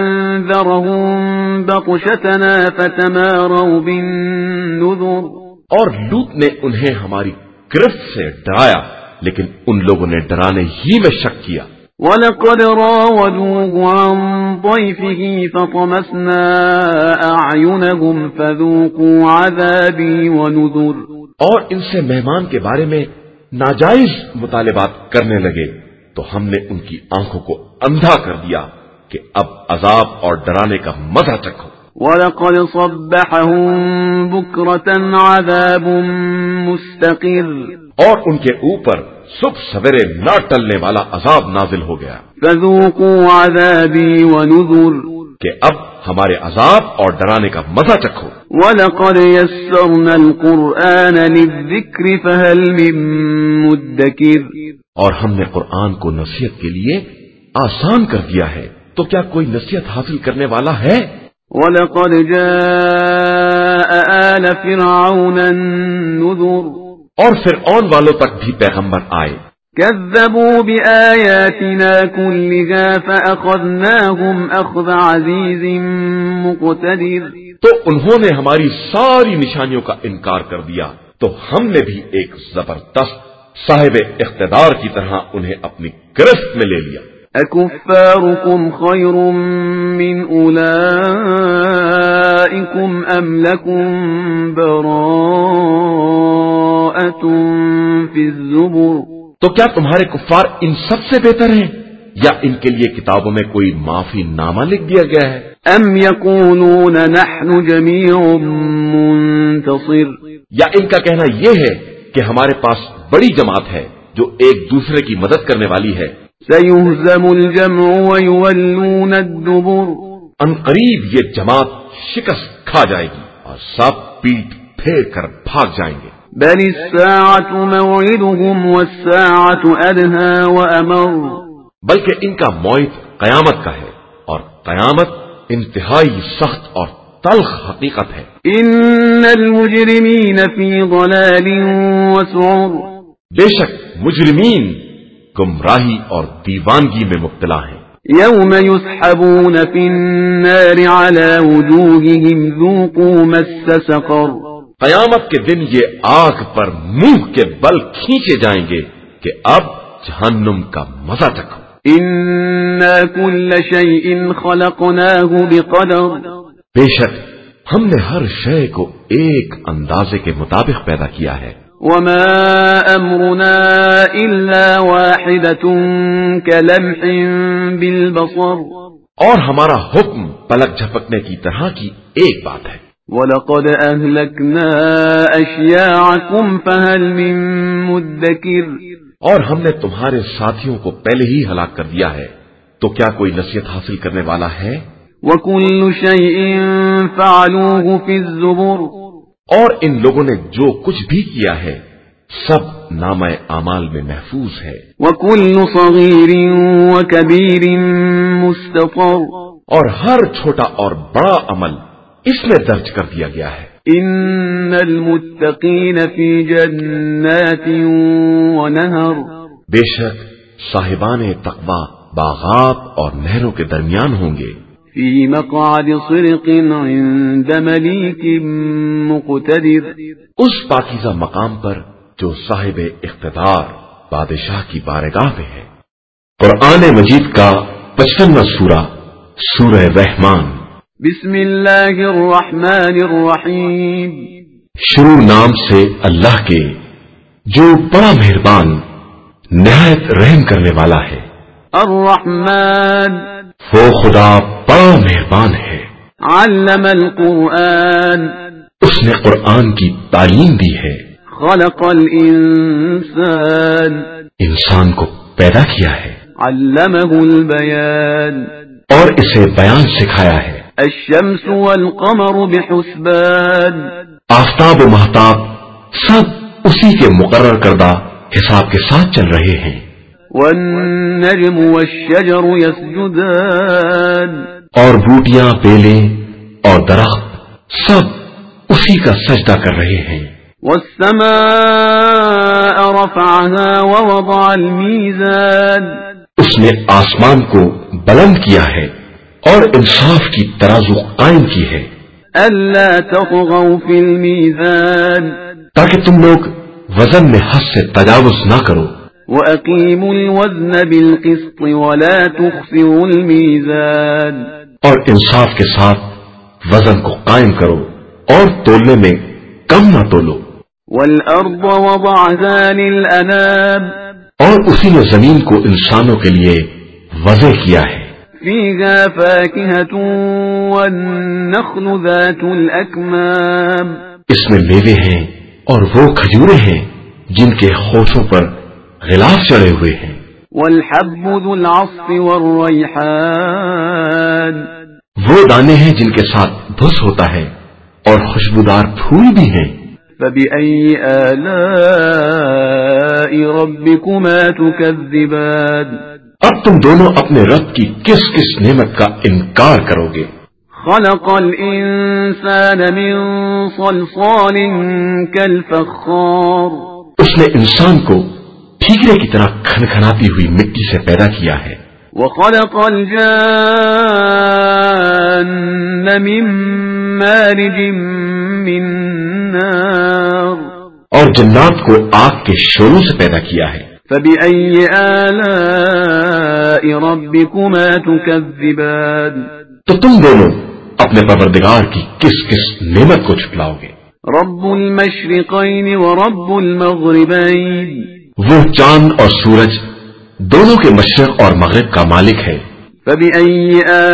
Speaker 2: أَنذَرَهُم بَطْشَتَنَا فَتَمَارَوْا بِالنُّذُرِ
Speaker 1: اور لوط نے انہیں ہماری گرفت سے ڈرایا لیکن ان لوگوں نے ڈرانے ہی میں شک کیا.
Speaker 2: وَلَقَدْ رَاوَدُوهُ عَن ضَيْفِهِ فَطَمَسْنَا أَعْيُنَهُمْ فَذُوقُوا عَذَابِي وَنُذُرِ
Speaker 1: اور ان سے مہمان کے بارے میں ناجائز مطالبات کرنے لگے تو ہم نے ان کی آنکھوں کو اندھا کر دیا کہ اب عذاب اور ڈرانے کا مزہ چکھو.
Speaker 2: وَلَقَدْ صَبَّحَهُم بُكْرَةً عَذَابٌ مُسْتَقِرٌ
Speaker 1: اور ان کے اوپر صبح سویرے نہ ٹلنے والا عذاب نازل ہو گیا.
Speaker 2: فَذُوقُوا عَذَابِي وَنُذُرِ
Speaker 1: کہ اب ہمارے عذاب اور ڈرانے کا مزہ چکھو.
Speaker 2: وَلَقَدْ يَسَّرْنَا الْقُرْآنَ لِلذِّكْرِ فَهَلْ مِن مُّدَّكِرٍ
Speaker 1: اور ہم نے قرآن کو نصیحت کے لیے آسان کر دیا ہے تو کیا کوئی نصیحت حاصل کرنے والا ہے؟
Speaker 2: وَلَقَدْ جَاءَ آلَ فِرْعَوْنَ النُّذُرُ
Speaker 1: اور فرعون والوں تک بھی پیغمبر آئے.
Speaker 2: كَذَّبُوا بِآيَاتِنَا كُلِّهَا فَأَخَذْنَاهُمْ أَخْذَ عَزِيزٍ مُقْتَدِرٍ
Speaker 1: تو انہوں نے ہماری ساری نشانیوں کا انکار کر دیا تو ہم نے بھی ایک زبردست صاحب اقتدار کی طرح انہیں اپنی گرفت میں لے لیا.
Speaker 2: أَكُفَّارُكُمْ خَيْرٌ مِّنْ أُولَئِكُمْ أَمْ لَكُمْ بَرَاءَةٌ فِي الزُّبُرِ
Speaker 1: تو کیا تمہارے کفار ان سب سے بہتر ہیں یا ان کے لیے کتابوں میں کوئی معافی نامہ لکھ دیا گیا ہے؟
Speaker 2: ام یقولون نحن جمیع منتصر،
Speaker 1: یا ان کا کہنا یہ ہے کہ ہمارے پاس بڑی جماعت ہے جو ایک دوسرے کی مدد کرنے والی ہے۔
Speaker 2: سیہزم الجمع ویولون الدبر،
Speaker 1: ان قریب یہ جماعت شکست کھا جائے گی اور سب پیٹ پھیر کر بھاگ جائیں گے۔
Speaker 2: بل الساعة موعدهم والساعة أدهى وأمر،
Speaker 1: بلکہ ان کا موعد قیامت کا ہے اور قیامت انتہائی سخت اور تلخ حقیقت ہے۔
Speaker 2: ان المجرمین فی ضلال وسعر،
Speaker 1: بے شک مجرمین گمراہی اور دیوانگی میں مبتلا ہیں۔
Speaker 2: یوم یسحبون فی النار علی وجوہہم ذوقوا مس سقر،
Speaker 1: قیامت کے دن یہ آگ پر منہ کے بل کھینچے جائیں گے کہ اب جہنم کا مزہ چکھو۔
Speaker 2: انا کل شیء خلقناہ بقدر،
Speaker 1: بے شک ہم نے ہر شے کو ایک اندازے کے مطابق پیدا کیا ہے۔
Speaker 2: وما امرنا الا واحدۃ کلمح بالبصر،
Speaker 1: اور ہمارا حکم پلک جھپکنے کی طرح کی ایک بات ہے۔
Speaker 2: وَلَقَدْ أَهْلَكْنَا أَشْيَاعَكُمْ فَهَلْ مِن مُدَّكِرٍ،
Speaker 1: اور ہم نے تمہارے ساتھیوں کو پہلے ہی ہلاک کر دیا ہے، تو کیا کوئی نصیحت حاصل کرنے والا ہے؟
Speaker 2: وَكُلُّ شَيْءٍ فَعَلُوهُ فِي الزُّبُرِ،
Speaker 1: اور ان لوگوں نے جو کچھ بھی کیا ہے سب نامہ اعمال میں محفوظ ہے۔
Speaker 2: وَكُلُّ صَغِيرٍ وَكَبِيرٍ مُسْتَطَرٌ،
Speaker 1: اور ہر چھوٹا اور بڑا عمل اس میں درج کر دیا گیا ہے۔
Speaker 2: ان المتقین فی جنات ونہر،
Speaker 1: بے شک صاحبان تقوی باغات اور نہروں کے درمیان ہوں گے۔
Speaker 2: فی مقعد صدق عند ملیک مقتدر،
Speaker 1: اس پاکیزہ مقام پر جو صاحب اقتدار بادشاہ کی بارگاہ میں ہے۔ قرآن مجید کا 55واں سورہ سورہ رحمان۔
Speaker 2: بسم اللہ الرحمن الرحیم،
Speaker 1: شروع نام سے اللہ کے جو بڑا مہربان نہایت رحم کرنے والا ہے۔
Speaker 2: الرحمن،
Speaker 1: وہ خدا بڑا مہربان ہے۔
Speaker 2: علم القرآن،
Speaker 1: اس نے قرآن کی تعلیم دی ہے۔
Speaker 2: خلق الانسان،
Speaker 1: انسان کو پیدا کیا ہے۔
Speaker 2: علمہ البیان،
Speaker 1: اور اسے بیان سکھایا ہے۔
Speaker 2: الشمس والقمر بحسبان،
Speaker 1: آفتاب و مہتاب سب اسی کے مقرر کردہ حساب کے ساتھ چل رہے ہیں۔
Speaker 2: والنجم والشجر يسجدان،
Speaker 1: اور بوٹیاں بیلیں اور درخت سب اسی کا سجدہ کر رہے ہیں۔
Speaker 2: والسماء رفعها ووضع الميزان،
Speaker 1: اس نے آسمان کو بلند کیا ہے اور انصاف کی ترازو قائم کی ہے،
Speaker 2: ألا تطغوا في الميزان،
Speaker 1: تاکہ تم لوگ وزن میں حد سے تجاوز نہ کرو۔
Speaker 2: وأقيموا الوزن بالقسط ولا تخسروا الميزان،
Speaker 1: اور انصاف کے ساتھ وزن کو قائم کرو اور تولنے میں کم نہ تولو۔
Speaker 2: والأرض وضعها للأنام،
Speaker 1: اور اسی نے زمین کو انسانوں کے لیے وضع کیا ہے۔
Speaker 2: فيها فاكهة والنخل ذات الأكمام،
Speaker 1: اس میں میوے ہیں اور وہ کھجورے ہیں جن کے ہوٹھوں پر غلاف چڑھے ہوئے ہیں۔
Speaker 2: والحب ذو العصف والريحان،
Speaker 1: وہ دانے ہیں جن کے ساتھ بھس ہوتا ہے اور خوشبودار پھول بھی ہیں۔
Speaker 2: فبأي آلاء ربكما تكذبان،
Speaker 1: اب تم دونوں اپنے رب کی کس کس نعمت کا انکار کرو گے؟
Speaker 2: خلق الانسان من صلصال كالفخار،
Speaker 1: اس نے انسان کو ٹھیکرے کی طرح کھنکھناتی ہوئی مٹی سے پیدا کیا ہے۔
Speaker 2: وخلق الجان من مارج من نار،
Speaker 1: اور جنات کو آگ کے شعلوں سے پیدا کیا ہے۔
Speaker 2: فبأي آلاء ربكما تكذبان،
Speaker 1: تو تم دونوں اپنے پروردگار کی کس کس نعمت کو جھٹلاؤ گے؟
Speaker 2: رب المشرقين ورب المغربين،
Speaker 1: وہ چاند اور سورج دونوں کے مشرق اور مغرب کا مالک ہے.
Speaker 2: فبأي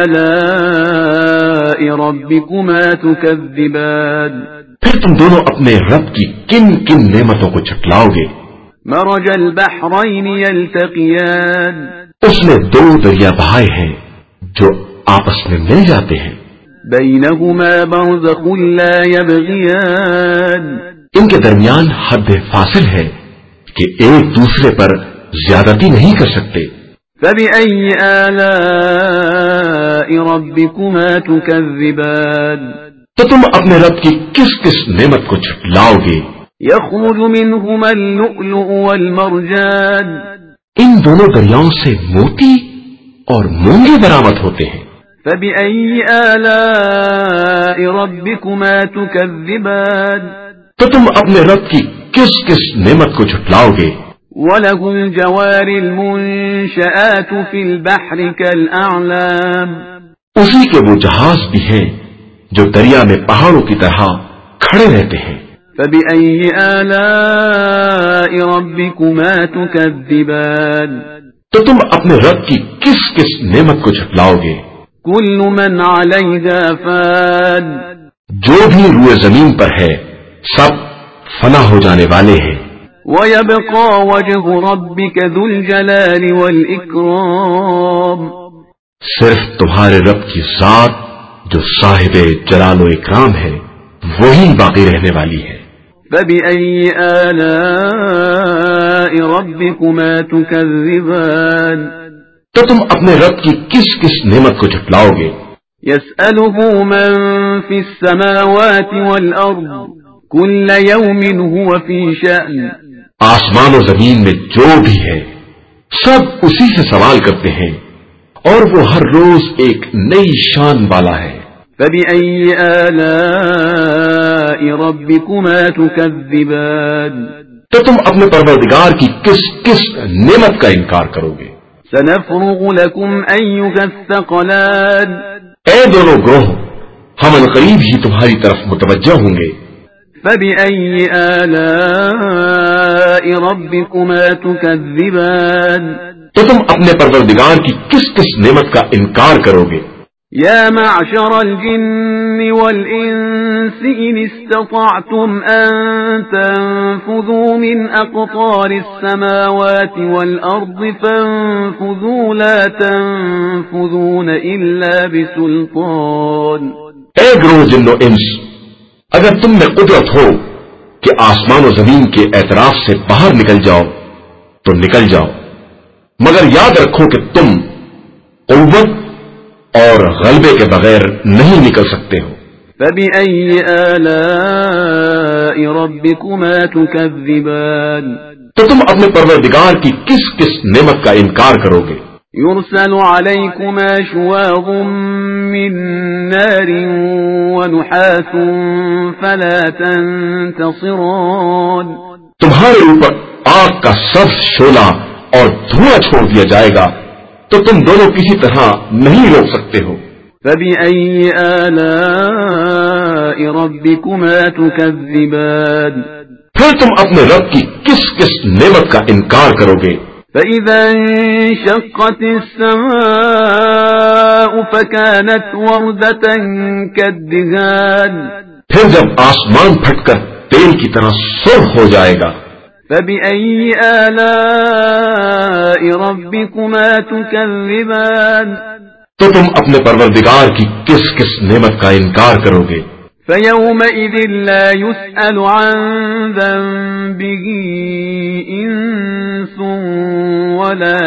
Speaker 2: آلاء ربكما تكذبان
Speaker 1: پھر تم دونوں اپنے رب کی کن کن نعمتوں کو جھٹلاؤ گے.
Speaker 2: مرج البحرين يلتقيان
Speaker 1: اس نے دو دریا بہائے ہیں جو آپس میں مل جاتے ہیں.
Speaker 2: بينهما برزخ لا يبغيان
Speaker 1: ان کے درمیان حد فاصل ہے کہ ایک دوسرے پر زیادتی نہیں کر سکتے.
Speaker 2: فبأي آلاء ربكما تكذبان
Speaker 1: تو تم اپنے رب کی کس کس نعمت کو جھٹلاؤ گے.
Speaker 2: يخرج منهما اللؤلؤ والمرجان
Speaker 1: ان دونوں دریاؤں سے موتی اور مونگے برآمد ہوتے ہیں.
Speaker 2: فبأي آلاء ربكما تكذبان
Speaker 1: تو تم اپنے رب کی کس کس نعمت کو جھٹلاؤ گے.
Speaker 2: وله الجوار المنشآت في البحر كالأعلام
Speaker 1: اسی کے وہ جہاز بھی ہیں جو دریا میں پہاڑوں کی طرح کھڑے رہتے ہیں.
Speaker 2: فبأي آلاء ربكما تكذبان
Speaker 1: تو تم اپنے رب کی کس کس نعمت کو جھٹلاؤ گے.
Speaker 2: كل من عليها فان
Speaker 1: جو بھی روئے زمین پر ہے سب فنا ہو جانے والے ہیں.
Speaker 2: ويبقى وجه ربك ذو الجلال والإكرام
Speaker 1: صرف تمہارے رب کی ذات جو صاحب جلال و اکرام ہے وہی باقی رہنے والی ہے.
Speaker 2: فبأي آلاء ربكما تكذبان
Speaker 1: تو تم اپنے رب کی کس کس نعمت کو جھٹلاؤ گے.
Speaker 2: يسأله من في السماوات والأرض كل يوم هو في شأن
Speaker 1: آسمان و زمین میں جو بھی ہے سب اسی سے سوال کرتے ہیں اور وہ ہر روز ایک نئی شان والا ہے.
Speaker 2: فبأي آلاء ربكما تكذبان
Speaker 1: تو تم اپنے پروردگار کی کس کس نعمت کا انکار کرو گے.
Speaker 2: سنفرغ لكم أيها الثقلان
Speaker 1: اے دونوں گروہ ہم عنقریب ہی تمہاری طرف متوجہ ہوں گے.
Speaker 2: فبأي آلاء ربكما تكذبان
Speaker 1: تو تم اپنے پروردگار کی کس کس نعمت کا انکار کرو گے.
Speaker 2: يا معشر الجن والإنس إن استطعتم أن تنفذوا من أقطار السماوات والأرض فانفذوا لا تنفذون إلا بسلطان.
Speaker 1: اے گروہ جن و انس اگر تم میں قدرت ہو کہ آسمان و زمین کے اعتراف سے باہر نکل جاؤ تو نکل جاؤ مگر یاد رکھو کہ تم قوت اور غلبے کے بغیر نہیں نکل سکتے ہو.
Speaker 2: فبأي آلاء ربكما تكذبان
Speaker 1: تو تم اپنے پروردگار کی کس کس نعمت کا انکار کرو گے.
Speaker 2: يرسل عليكما شواظ من نار ونحاس فلا تنتصران
Speaker 1: تمہارے اوپر آگ کا سبز شعلہ اور دھواں چھوڑ دیا جائے گا تو تم دونوں کسی طرح نہیں روک سکتے ہو.
Speaker 2: فبأي آلاء ربكما تكذبان
Speaker 1: پھر تم اپنے رب کی کس کس نعمت کا انکار کرو گے.
Speaker 2: فإذا انشقت السماء فكانت وردة كالدهان
Speaker 1: پھر جب آسمان پھٹ کر تیل کی طرح سرخ ہو جائے گا.
Speaker 2: فبأي آلاء ربكما تكذبان
Speaker 1: تو تم اپنے پروردگار کی کس کس نعمت کا انکار کرو گے.
Speaker 2: فيومئذ لا يسأل عن ذنبه إنس ولا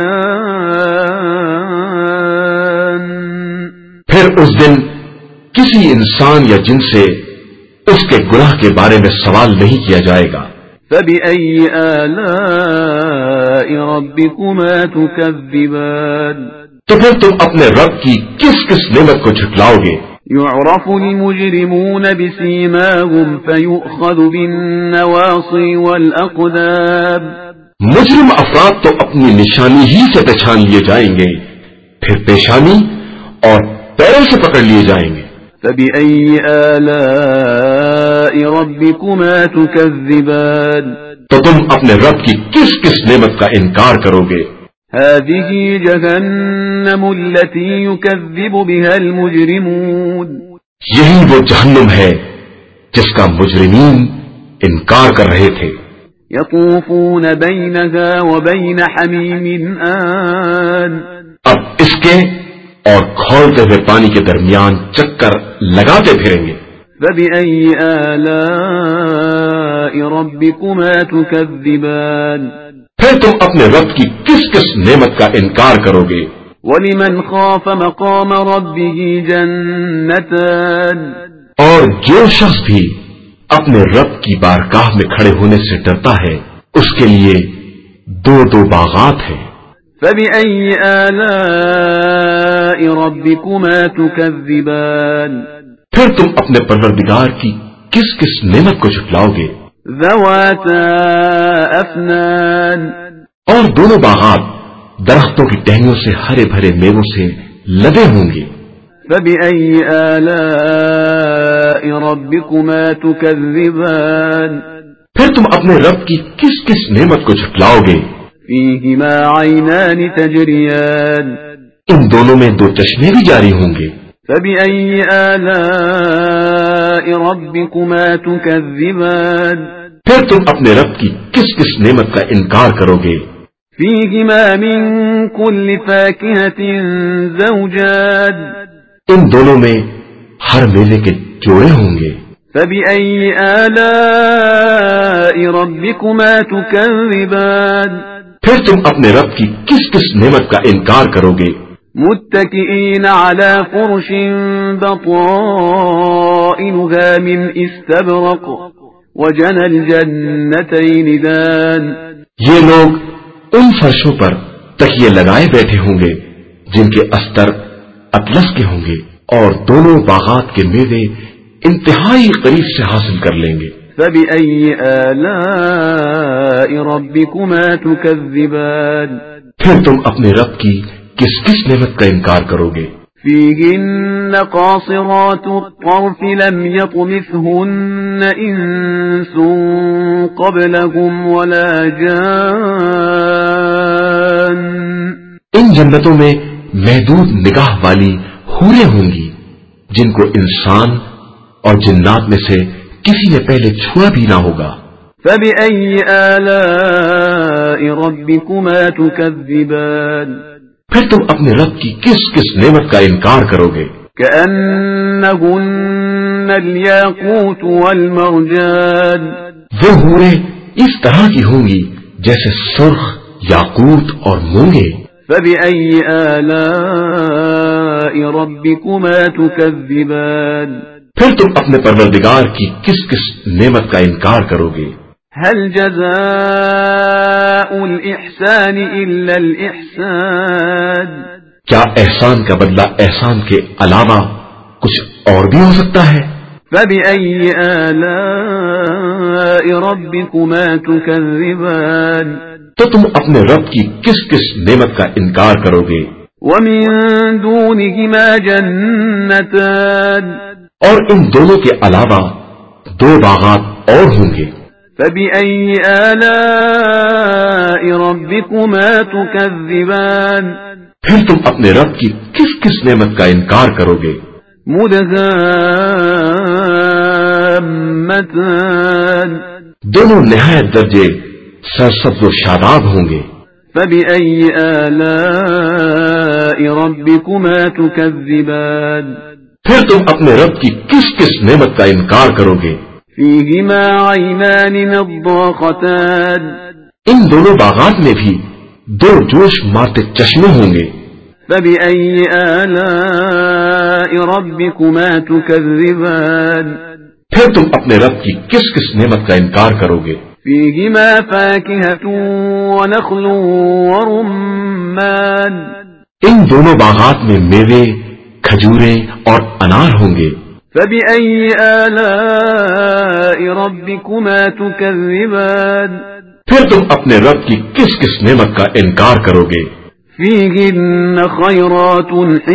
Speaker 2: جان
Speaker 1: پھر اس دن کسی انسان یا جن سے اس کے گناہ کے بارے میں سوال نہیں کیا جائے گا.
Speaker 2: فبأي آلاء ربكما تكذبان
Speaker 1: تو پھر تم اپنے رب کی کس کس نعمت کو جھٹلاؤ گے.
Speaker 2: يعرف المجرمون بسيماهم فيؤخذ بالنواصي والأقدام
Speaker 1: مجرم افراد تو اپنی نشانی ہی سے پہچان لیے جائیں گے پھر پیشانی اور پیروں سے پکڑ لیے جائیں گے.
Speaker 2: فبأي آلاء ربكما تكذبان
Speaker 1: تو تم اپنے رب کی کس کس نعمت کا انکار کرو گے؟
Speaker 2: هذه جهنم التي يكذب بها المجرمون
Speaker 1: یہی وہ جہنم ہے جس کا مجرمین انکار کر رہے تھے۔
Speaker 2: يطوفون بينها وبين حميم آن
Speaker 1: اب اس کے اور کھولتے ہوئے پانی کے درمیان چکر لگاتے پھریں گے۔
Speaker 2: فبأي آلاء ربكما تكذبان
Speaker 1: پھر تم اپنے رب کی کس کس نعمت کا انکار کرو گے؟
Speaker 2: ولمن خاف مقام ربه جنتان
Speaker 1: اور جو شخص بھی اپنے رب کی بارگاہ میں کھڑے ہونے سے ڈرتا ہے اس کے لیے دو دو باغات ہیں۔
Speaker 2: فبأي آلاء ربكما تكذبان
Speaker 1: پھر تم اپنے پروردگار کی کس کس نعمت کو جھٹلاؤ گے؟
Speaker 2: ذواتا افنان
Speaker 1: اور دونوں باغات درختوں کی ٹہنیوں سے ہرے بھرے میووں سے لدے ہوں گے۔
Speaker 2: فبأي آلاء ربكما تكذبان
Speaker 1: پھر تم اپنے رب کی کس کس نعمت کو جھٹلاؤ گے؟
Speaker 2: فيهما عينان تجريان
Speaker 1: ان دونوں میں دو چشمے بھی جاری ہوں گے۔
Speaker 2: فبأي آلاء ربكما تكذبان
Speaker 1: پھر تم اپنے رب کی کس کس نعمت کا انکار کرو گے؟
Speaker 2: فيهما من كل فاكهة زوجان
Speaker 1: ان دونوں میں ہر میوے کے جوڑے ہوں گے۔
Speaker 2: فبأي آلاء ربكما تكذبان
Speaker 1: پھر تم اپنے رب کی کس کس نعمت کا انکار کرو گے؟
Speaker 2: متكئين على فرش بطائنها من استبرق وجنى الجنتين دان
Speaker 1: یہ لوگ ان فرشوں پر تکیے لگائے بیٹھے ہوں گے جن کے استر اطلس کے ہوں گے اور دونوں باغات کے میوے انتہائی قریب سے حاصل کر لیں گے۔
Speaker 2: فبأي آلاء ربكما تكذبان
Speaker 1: پھر تم اپنے رب کی کس کس نعمت کا انکار کرو گے؟
Speaker 2: فيهن قاصرات الطرف لم يطمثهن إنس قبلهم ولا جان
Speaker 1: ان جنتوں میں محدود نگاہ والی حوریں ہوں گی جن کو انسان اور جنات میں سے کسی نے پہلے چھوا بھی نہ ہوگا۔
Speaker 2: فبأي آلاء ربكما تكذبان
Speaker 1: پھر تم اپنے رب کی کس کس نعمت کا انکار کرو گے؟
Speaker 2: كأنهن الياقوت والمرجان
Speaker 1: وہ حوریں اس طرح کی ہوں گی جیسے سرخ یاقوت اور مونگے۔
Speaker 2: فبأي آلاء ربكما تكذبان
Speaker 1: پھر تم اپنے پروردگار کی کس کس نعمت کا انکار کرو گے؟
Speaker 2: هل جزاء الإحسان إلا الإحسان
Speaker 1: کیا احسان کا بدلہ احسان کے علاوہ کچھ اور بھی ہو سکتا ہے؟
Speaker 2: فبأي آلاء ربكما تكذبان
Speaker 1: تو تم اپنے رب کی کس کس نعمت کا انکار کرو گے؟
Speaker 2: ومن دونهما جنتان
Speaker 1: اور ان دونوں کے علاوہ دو باغات اور ہوں گے۔
Speaker 2: فبأي آلاء ربكما تكذبان
Speaker 1: پھر تم اپنے رب کی کس کس نعمت کا انکار کرو گے؟
Speaker 2: مدهامتان
Speaker 1: دونوں نہایت درجے سرسبز و شاداب ہوں گے۔
Speaker 2: فبأي آلاء ربكما تكذبان
Speaker 1: پھر تم اپنے رب کی کس کس نعمت کا انکار کرو گے؟
Speaker 2: فيهما عينان نضاختان
Speaker 1: ان دونوں باغات میں بھی دو جوش مارتے چشمے ہوں گے۔
Speaker 2: فبأي آلاء ربكما تكذبان
Speaker 1: پھر تم اپنے رب کی کس کس نعمت کا انکار کرو گے؟
Speaker 2: فيهما فاكهة ونخل ورمان
Speaker 1: ان دونوں باغات میں میوے کھجوریں اور انار ہوں گے۔
Speaker 2: فبأي آلاء ربكما تكذبان
Speaker 1: پھر تم اپنے رب کی کس کس نعمت کا انکار کرو گے؟
Speaker 2: فيهن خيرات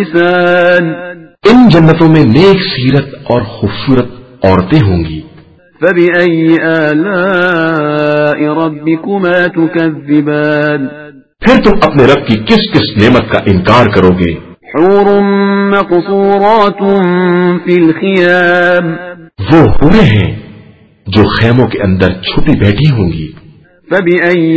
Speaker 2: حسان
Speaker 1: ان جنتوں میں نیک سیرت اور خوبصورت عورتیں ہوں گی۔
Speaker 2: فبأي آلاء ربكما تكذبان
Speaker 1: پھر تم اپنے رب کی کس کس نعمت کا انکار کرو گے؟
Speaker 2: حور مقصورات في الخيام
Speaker 1: وہ حوریں ہیں جو خیموں کے اندر چھپی بیٹھی ہوں گی.
Speaker 2: فبأي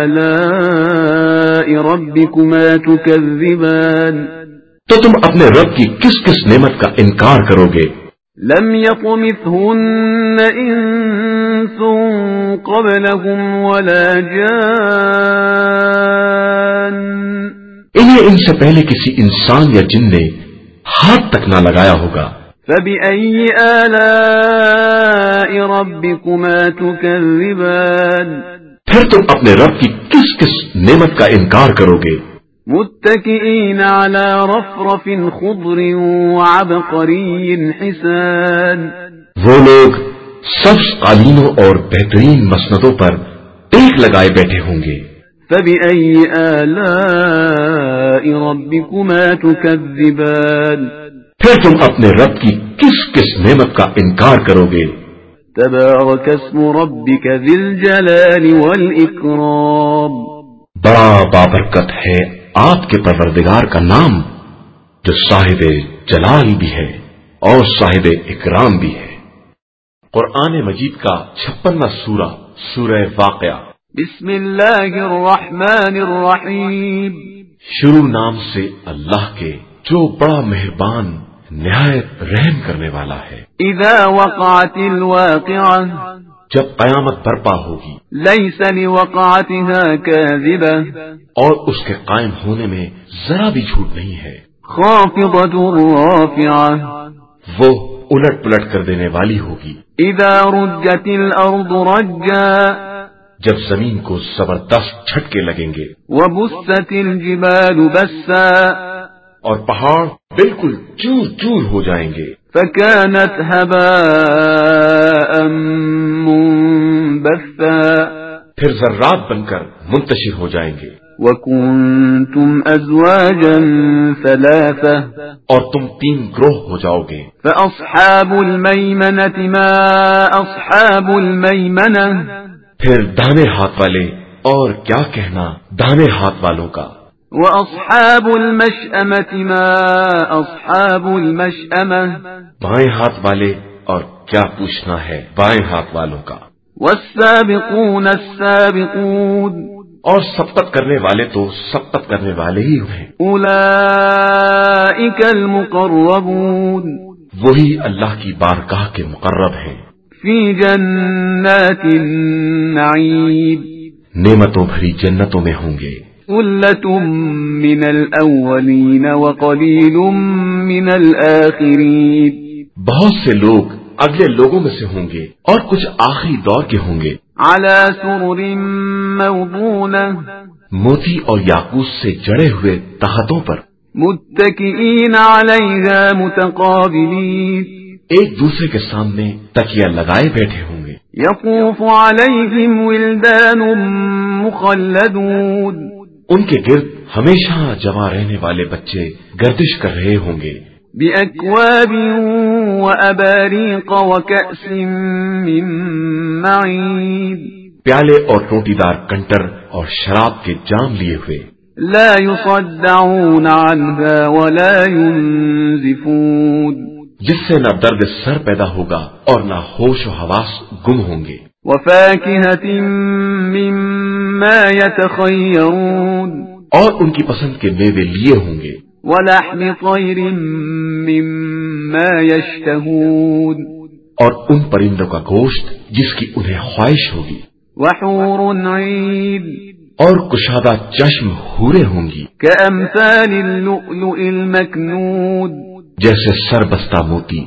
Speaker 2: آلاء ربكما تكذبان
Speaker 1: تو تم اپنے رب کی کس کس نعمت کا انکار کرو گے؟
Speaker 2: لم يطمثهن انس قبلهم ولا جان
Speaker 1: انہیں ان سے پہلے کسی انسان یا جن نے ہاتھ تک نہ لگایا ہوگا.
Speaker 2: فبأي آلاء ربكما تكذبان
Speaker 1: پھر تم اپنے رب کی کس کس نعمت کا انکار کرو گے؟
Speaker 2: متكئين على رفرف خضر وعبقري حسان
Speaker 1: وہ لوگ سبز قالینوں اور بہترین مسندوں پر ٹیک لگائے بیٹھے ہوں گے.
Speaker 2: فبأي آلاء ربكما تكذبان
Speaker 1: پھر تم اپنے رب کی کس کس نعمت کا انکار کرو گے؟
Speaker 2: تبارك اسم ربك ذي الجلال والإكرام
Speaker 1: بڑا بابرکت ہے آپ کے پروردگار کا نام جو صاحب جلال بھی ہے اور صاحب اکرام بھی ہے. قرآن مجید کا 56واں سورہ سورہ واقعہ.
Speaker 2: بسم اللہ الرحمن الرحیم
Speaker 1: شروع نام سے اللہ کے جو بڑا مہربان نہایت رحم کرنے والا ہے.
Speaker 2: اذا وقعت الواقعہ
Speaker 1: جب قیامت برپا ہوگی
Speaker 2: لیس لوقعتها کاذبہ
Speaker 1: اور اس کے قائم ہونے میں ذرا بھی جھوٹ نہیں ہے.
Speaker 2: خافضۃ رافعہ
Speaker 1: وہ الٹ پلٹ کر دینے والی ہوگی.
Speaker 2: اذا رجت الارض رجا
Speaker 1: جب زمین کو زبردست جھٹکے لگیں گے.
Speaker 2: وبست الجبال بسا
Speaker 1: اور پہاڑ بالکل چور چور ہو جائیں گے.
Speaker 2: فكانت هباء منبثا
Speaker 1: پھر ذرات بن کر منتشر ہو جائیں گے.
Speaker 2: وكنتم ازواجا ثلاثة
Speaker 1: اور تم 3 گروہ ہو جاؤ گے.
Speaker 2: فاصحاب المیمنة ما اصحاب المیمنة
Speaker 1: پھر دانے ہاتھ والے اور کیا کہنا دانے ہاتھ والوں کا.
Speaker 2: واصحاب المشأمة ما اصحاب المشأمة
Speaker 1: بائیں ہاتھ والے اور کیا پوچھنا ہے بائیں ہاتھ والوں کا.
Speaker 2: والسابقون السابقون
Speaker 1: اور سبقت کرنے والے تو سبقت کرنے والے ہی ہیں.
Speaker 2: اولئک المقربون
Speaker 1: وہی اللہ کی بارگاہ کے مقرب ہیں.
Speaker 2: فی جنات النعیم
Speaker 1: نعمتوں بھری جنتوں میں ہوں گے.
Speaker 2: ثلۃ من الاولین وقلیل من الآخرین
Speaker 1: بہت سے لوگ اگلے لوگوں میں سے ہوں گے اور کچھ آخری دور کے ہوں گے.
Speaker 2: علی سرر موضونہ
Speaker 1: موتی اور یاقوت سے جڑے ہوئے تختوں پر
Speaker 2: متکئین علیہا متقابلین
Speaker 1: ایک دوسرے کے سامنے تکیہ لگائے بیٹھے ہوں گے.
Speaker 2: یطوف علیہم ولدان مخلدون
Speaker 1: ان کے گرد ہمیشہ جمع رہنے والے بچے گردش کر رہے ہوں گے.
Speaker 2: بأکواب وأباریق وکأس من معین
Speaker 1: پیالے اور روٹی دار کنٹر اور شراب کے جام لیے ہوئے.
Speaker 2: لا يصدعون عنها ولا ينزفون
Speaker 1: جس سے نہ درد سر پیدا ہوگا اور نہ ہوش و حواس گم ہوں گے.
Speaker 2: وفاکہۃ مما یتخیرون
Speaker 1: اور ان کی پسند کے میوے لیے ہوں گے.
Speaker 2: ولحم طیر مما یشتہون
Speaker 1: اور ان پرندوں کا گوشت جس کی انہیں خواہش ہوگی.
Speaker 2: وحور عین
Speaker 1: اور کشادہ چشم حوریں ہوں گی.
Speaker 2: کامثال اللؤلؤ المکنود
Speaker 1: جیسے سر بستہ موتی.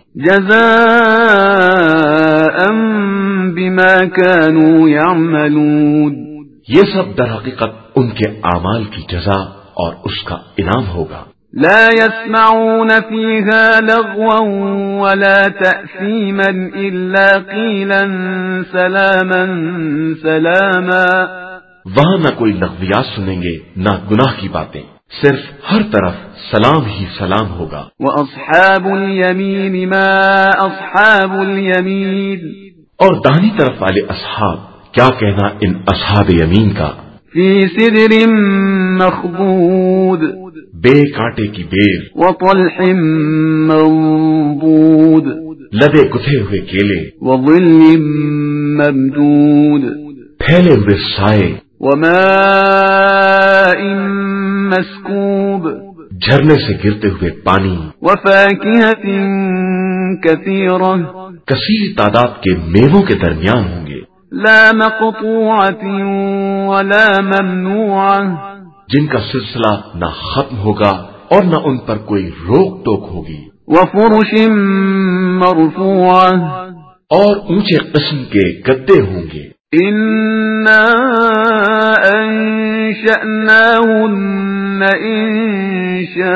Speaker 2: جزاء بما كانوا يعملون
Speaker 1: یہ سب در حقیقت ان کے اعمال کی جزا اور اس کا انعام ہوگا.
Speaker 2: لا يسمعون فيها لغوا ولا تأثيما إلا قيلا سلاما سلاما
Speaker 1: وہاں نہ کوئی لغویات سنیں گے نہ گناہ کی باتیں، صرف ہر طرف سلام ہی سلام ہوگا.
Speaker 2: وأصحاب اليمين ما أصحاب اليمين
Speaker 1: اور داہنی طرف والے اصحاب، کیا کہنا ان اصحاب یمین کا،
Speaker 2: فی سدر مخضود،
Speaker 1: بے کانٹے کی بیر،
Speaker 2: وطلح منضود،
Speaker 1: لدے گتھے ہوئے کیلے،
Speaker 2: وظل ممدود،
Speaker 1: پھیلے ہوئے سائے،
Speaker 2: وماء مسکوب،
Speaker 1: جھرنے سے گرتے ہوئے پانی،
Speaker 2: وفاکہۃ کثیرہ،
Speaker 1: کثیر تعداد کے میووں کے درمیان ہوں گے،
Speaker 2: لا مقطوعۃ ولا ممنوعہ،
Speaker 1: جن کا سلسلہ نہ ختم ہوگا اور نہ ان پر کوئی روک ٹوک ہوگی،
Speaker 2: وفرش مرفوعہ،
Speaker 1: اور اونچے قسم کے گدے ہوں گے،
Speaker 2: انا انشأناہن انشاء،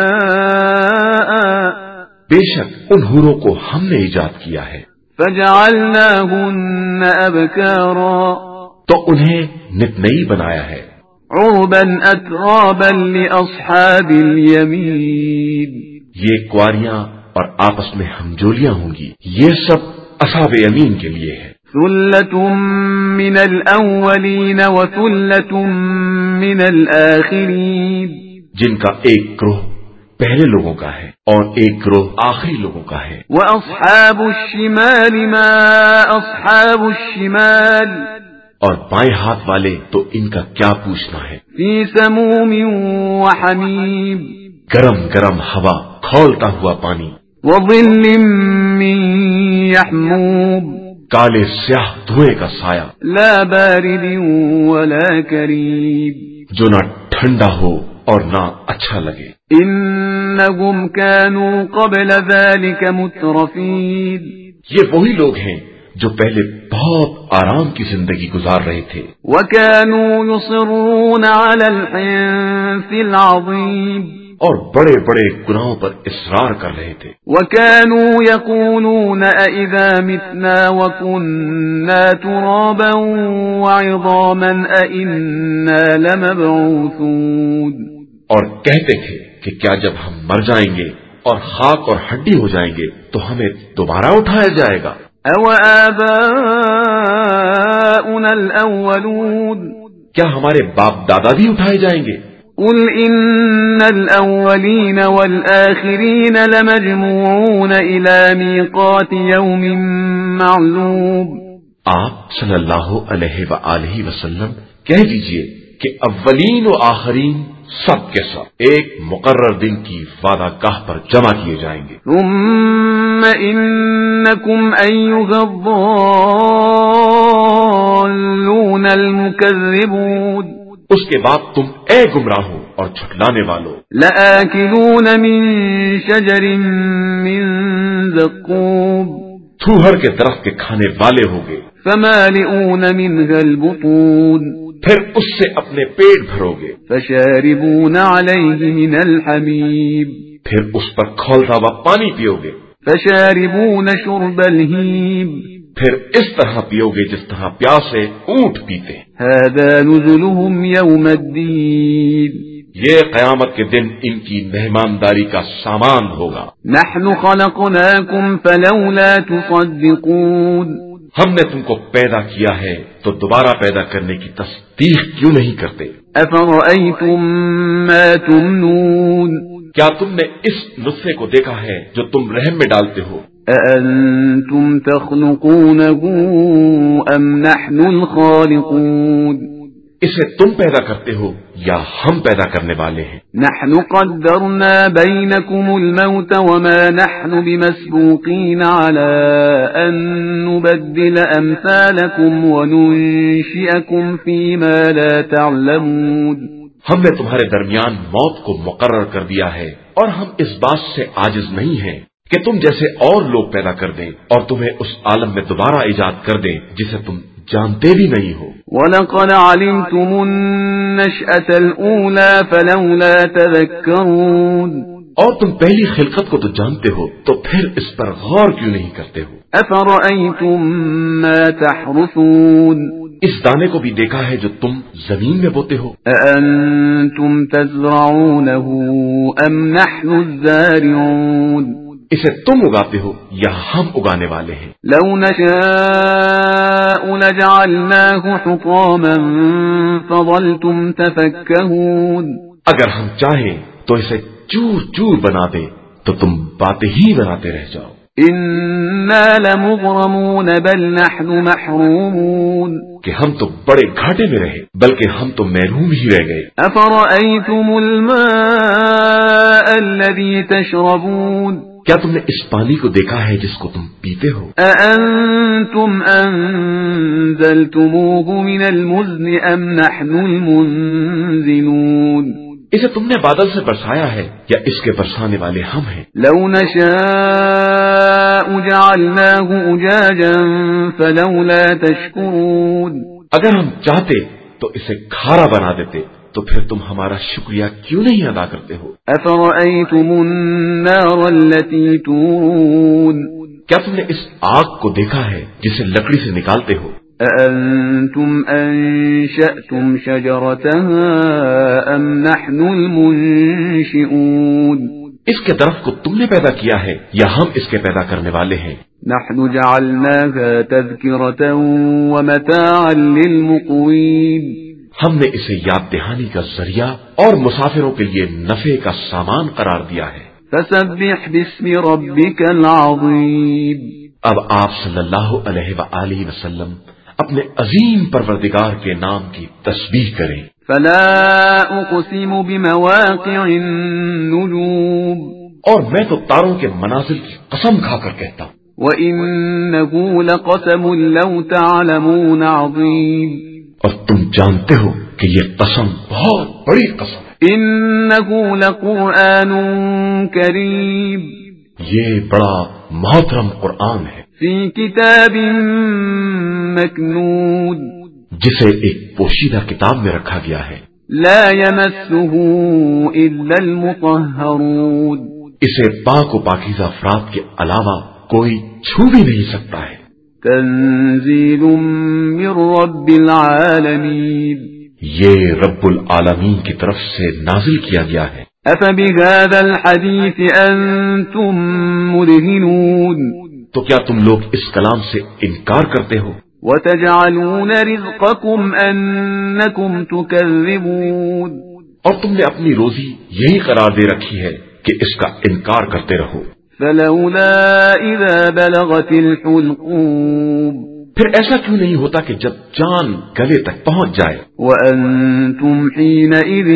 Speaker 1: بے شک ان حوروں کو ہم نے ایجاد کیا ہے،
Speaker 2: فجعلناہن ابکارا،
Speaker 1: تو انہیں نت نئی بنایا ہے،
Speaker 2: عربا اترابا لاصحاب الیمین،
Speaker 1: یہ کواریاں اور آپس میں ہمجولیاں ہوں گی، یہ سب اصحاب یمین کے لیے ہے،
Speaker 2: ثلۃ من الاولین وثلۃ من الآخرین،
Speaker 1: جن کا ایک گروہ پہلے لوگوں کا ہے اور ایک گروہ آخری لوگوں کا ہے،
Speaker 2: واصحاب الشمال ما اصحاب الشمال،
Speaker 1: اور بائیں ہاتھ والے تو ان کا کیا پوچھنا ہے،
Speaker 2: فی سموم وحمیم،
Speaker 1: گرم گرم ہوا، کھولتا ہوا پانی،
Speaker 2: وظل من یحموم،
Speaker 1: کالے سیاہ دھوئے کا سایہ،
Speaker 2: لا بارد ولا کریم،
Speaker 1: جو نہ ٹھنڈا ہو اور نہ اچھا لگے،
Speaker 2: انہم کانوا قبل ذلک مترفین، یہ
Speaker 1: وہی لوگ ہیں جو پہلے بہت آرام کی زندگی گزار رہے تھے،
Speaker 2: وَكَانُوا يُصِرُّونَ عَلَى الْحِنثِ الْعَظِيمِ،
Speaker 1: اور بڑے بڑے گناہوں پر اصرار کر رہے تھے،
Speaker 2: وَكَانُوا يَقُولُونَ أَإِذَا مِتْنَا وَكُنَّا تُرَابًا وَعِظَامًا أَإِنَّا لَمَبْعُوثُونَ،
Speaker 1: اور کہتے تھے کہ کیا جب ہم مر جائیں گے اور خاک اور ہڈی ہو جائیں گے تو ہمیں دوبارہ اٹھایا جائے گا،
Speaker 2: أَوَآبَاؤُنَا الْأَوَّلُونَ،
Speaker 1: کیا ہمارے باپ دادا بھی اٹھائے جائیں گے،
Speaker 2: قُلْ إِنَّ الْأَوَّلِينَ وَالْآخِرِينَ لَمَجْمُوعُونَ إِلَى مِيقَاتِ يَوْمٍ مَّعْلُومٍ،
Speaker 1: آپ صلی اللہ علیہ وآلہ وسلم کہہ دیجئے کہ اولین و آخرین سب کے سب ایک مقرر دن کی وعدہ گاہ پر جمع کیے جائیں گے،
Speaker 2: ثم إنكم أيها الضالون المكذبون،
Speaker 1: اس کے بعد تم اے گمراہوں اور جھٹلانے والو،
Speaker 2: لآكلون من شجر من زقوم،
Speaker 1: تھوہر کے درخت کے کھانے والے ہوگے،
Speaker 2: فمالئون منها البطون،
Speaker 1: پھر اس سے اپنے پیٹ بھرو گے،
Speaker 2: فشاربون عليه من الحميم،
Speaker 1: پھر اس پر کھولتا ہوا پانی پیو گے،
Speaker 2: فشاربون شرب الهيم،
Speaker 1: پھر اس طرح پیو گے جس طرح پیاسے اونٹ پیتے،
Speaker 2: هذا نزلهم يوم الدين،
Speaker 1: یہ قیامت کے دن ان کی مہمانداری کا سامان ہوگا،
Speaker 2: نحن خلقناكم فلولا تصدقون،
Speaker 1: ہم نے تم کو پیدا کیا ہے تو دوبارہ پیدا کرنے کی تصدیق کیوں نہیں کرتے،
Speaker 2: افرأيتم ما تمنون،
Speaker 1: کیا تم نے اس نطفے کو دیکھا ہے جو تم رحم میں ڈالتے ہو،
Speaker 2: أأنتم تخلقونه أم نحن الخالقون،
Speaker 1: اسے تم پیدا کرتے ہو یا ہم پیدا کرنے والے ہیں،
Speaker 2: نحن قدرنا بينكم الموت وما نحن بمسبوقين على أن نبدل أمثالكم وننشئكم فيما لا تعلمون،
Speaker 1: ہم نے تمہارے درمیان موت کو مقرر کر دیا ہے اور ہم اس بات سے عاجز نہیں ہیں کہ تم جیسے اور لوگ پیدا کر دیں اور تمہیں اس عالم میں دوبارہ ایجاد کر دیں جسے تم جانتے بھی نہیں ہو،
Speaker 2: وَلَقَدْ عَلِمْتُمُ النَّشْأَةَ الْأُولَى فَلَوْلَا تَذَكَّرُونَ،
Speaker 1: اور تم پہلی خلقت کو تو جانتے ہو تو پھر اس پر غور کیوں نہیں کرتے ہو،
Speaker 2: أَفَرَأَيْتُم مَّا تَحْرُثُونَ،
Speaker 1: اس دانے کو بھی دیکھا ہے جو تم زمین میں بوتے ہو،
Speaker 2: أَأَنتُمْ تَزْرَعُونَهُ أَمْ نَحْنُ الزَّارِعُونَ،
Speaker 1: اسے تم اگاتے ہو یا ہم اگانے والے ہیں؟
Speaker 2: لو نشاء لجعلناه حطاما فظلتم تفكهون،
Speaker 1: اگر ہم چاہیں تو اسے چور چور بنا دیں تو تم باتیں ہی بناتے رہ جاؤ۔
Speaker 2: انا لمغرمون بل نحن محرومون،
Speaker 1: کہ ہم تو بڑے گھاٹے میں رہے بلکہ ہم تو محروم ہی رہ گئے۔
Speaker 2: افرأيتم الماء الذي تشربون،
Speaker 1: کیا تم نے اس پانی کو دیکھا ہے جس کو تم پیتے ہو؟
Speaker 2: أأنتم أنزلتموه من المزن أم نحن المنزلون،
Speaker 1: اسے تم نے بادل سے برسایا ہے یا اس کے برسانے والے ہم ہیں؟
Speaker 2: لو نشاء جعلناه أجاجا فلولا تشكرون،
Speaker 1: اگر ہم چاہتے تو اسے کھارا بنا دیتے تو پھر تم ہمارا شکریہ کیوں نہیں ادا کرتے ہو؟
Speaker 2: أفرأيتم النار التي تورون،
Speaker 1: کیا تم نے اس آگ کو دیکھا ہے جسے لکڑی سے نکالتے ہو؟
Speaker 2: أأنتم أنشأتم شجرتها أم نحن المنشئون،
Speaker 1: اس کے درخت کو تم نے پیدا کیا ہے یا ہم اس کے پیدا کرنے والے ہیں؟
Speaker 2: نحن جعلناها تذكرة ومتاعا للمقوين،
Speaker 1: ہم نے اسے یاد دہانی کا ذریعہ اور مسافروں کے لیے نفع کا سامان قرار دیا ہے۔
Speaker 2: فسبح باسم ربك العظيم،
Speaker 1: اب آپ صلی اللہ علیہ وآلہ وسلم اپنے عظیم پروردگار کے نام کی تسبیح کریں۔
Speaker 2: فلا اقسم بمواقع النجوم،
Speaker 1: اور میں تو تاروں کے منازل کی قسم کھا کر کہتا ہوں،
Speaker 2: وإنه لقسم لو تعلمون عظيم،
Speaker 1: اور تم جانتے ہو کہ یہ قسم بہت بڑی قسم ہے۔
Speaker 2: إنه لقرآن كريم،
Speaker 1: یہ بڑا محترم قرآن ہے،
Speaker 2: في كتاب مكنون،
Speaker 1: جسے ایک پوشیدہ کتاب میں رکھا گیا ہے،
Speaker 2: لا يمسه إلا المطهرون،
Speaker 1: اسے پاک و پاکیزہ افراد کے علاوہ کوئی چھو بھی نہیں سکتا ہے۔
Speaker 2: تنزيل من رب العالمين،
Speaker 1: یہ رب العالمین کی طرف سے نازل کیا گیا ہے۔
Speaker 2: أفبهذا الحديث أنتم مدهنون،
Speaker 1: تو کیا تم لوگ اس کلام سے انکار کرتے ہو؟
Speaker 2: وتجعلون رزقكم أنكم تكذبون،
Speaker 1: اور تم نے اپنی روزی یہی قرار دے رکھی ہے کہ اس کا انکار کرتے رہو۔
Speaker 2: فلولا إذا بلغت الحلقوم،
Speaker 1: پھر ایسا کیوں نہیں ہوتا کہ جب جان گلے تک پہنچ جائے،
Speaker 2: وأنتم حينئذ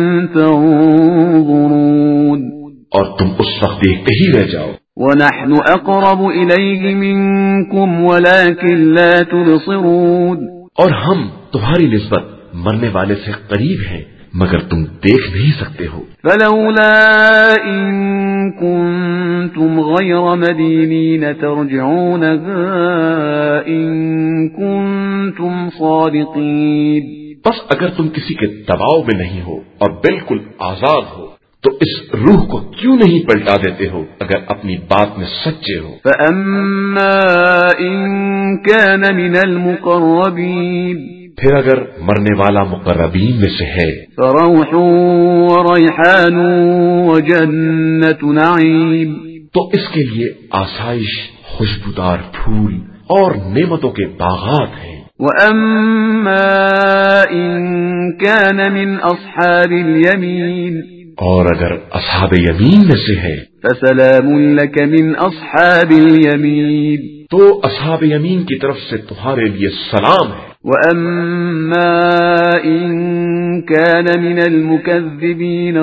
Speaker 2: تنظرون،
Speaker 1: اور تم اس وقت دیکھتے ہی رہ جاؤ۔
Speaker 2: ونحن أقرب إليه منكم ولكن لا تبصرون،
Speaker 1: اور ہم تمہاری نسبت مرنے والے سے قریب ہیں مگر تم دیکھ نہیں سکتے ہو۔
Speaker 2: فلولا إن كنتم غير مدينين ترجعونها إن كنتم صادقين،
Speaker 1: بس اگر تم کسی کے دباؤ میں نہیں ہو اور بالکل آزاد ہو تو اس روح کو کیوں نہیں پلٹا دیتے ہو اگر اپنی بات میں سچے ہو؟
Speaker 2: فأما إن كان من المقربين،
Speaker 1: پھر اگر مرنے والا مقربین میں سے ہے
Speaker 2: فروح وريحان وجنة نعيم،
Speaker 1: تو اس کے لیے آسائش، خوشبودار پھول اور نعمتوں کے باغات ہیں۔
Speaker 2: وأما إن كان من أصحاب اليمين،
Speaker 1: اور اگر اصحاب یمین میں سے ہے
Speaker 2: فسلام لك من أصحاب اليمين،
Speaker 1: تو اصحاب یمین کی طرف سے تمہارے لیے سلام ہے۔
Speaker 2: وأما إن كان من المكذبين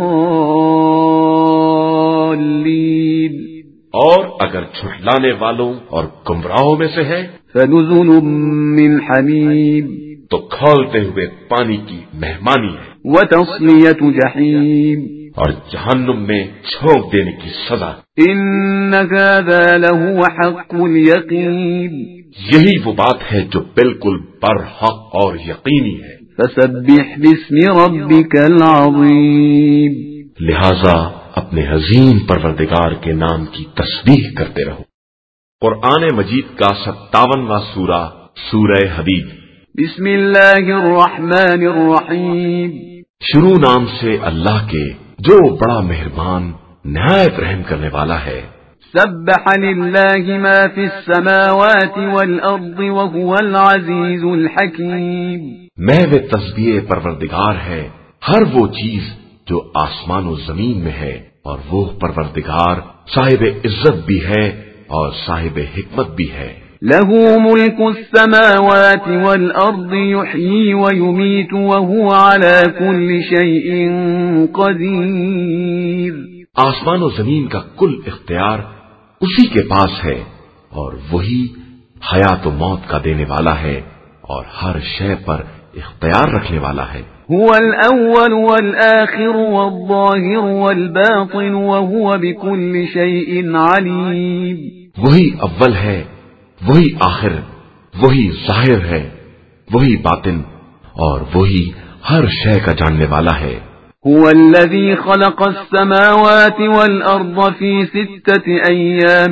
Speaker 2: الضالين،
Speaker 1: اور اگر جھٹلانے والوں اور گمراہوں میں سے ہے
Speaker 2: فنزل من حميم،
Speaker 1: تو کھولتے ہوئے پانی کی مہمانی ہے،
Speaker 2: وتصلية جحيم،
Speaker 1: اور جہنم میں چھونک دینے کی سزا۔
Speaker 2: إن هذا لهو حق اليقين،
Speaker 1: یہی وہ بات ہے جو بالکل برحق اور یقینی ہے۔
Speaker 2: فسبح باسم ربك العظيم،
Speaker 1: لہذا اپنے عظیم پروردگار کے نام کی تسبیح کرتے رہو۔ قرآن مجید کا 57واں سورہ سورہ حدید۔
Speaker 2: بسم الله الرحمن الرحيم،
Speaker 1: شروع نام سے اللہ کے جو بڑا مہربان نہایت رحم کرنے والا ہے۔
Speaker 2: سبح لله ما في السماوات والأرض وهو العزيز الحكيم.
Speaker 1: محو تسبیح پروردگار ہے ہر وہ چیز جو آسمان و زمین میں ہے، اور وہ پروردگار صاحب عزت بھی ہے اور صاحب حکمت بھی ہے.
Speaker 2: له ملك السماوات والأرض يحيي ويميت وهو على كل شيء قدير.
Speaker 1: آسمان و زمین کا کل اختیار اسی کے پاس ہے، اور وہی حیات و موت کا دینے والا ہے اور ہر شے پر اختیار رکھنے والا ہے.
Speaker 2: هو الأول والآخر والظاهر والباطن وهو بكل شيء عليم.
Speaker 1: وہی اول ہے، وہی آخر، وہی ظاہر ہے، وہی باطن، اور وہی ہر شے کا جاننے والا ہے.
Speaker 2: هو الذي خلق السماوات والأرض في 6 أيام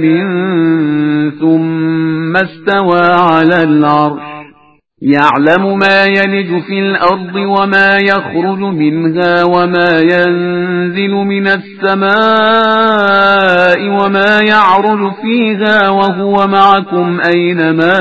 Speaker 2: ثم استوى على العرش يعلم ما يلج في الأرض وما يخرج منها وما ينزل من السماء وما يعرج فيها وهو معكم أينما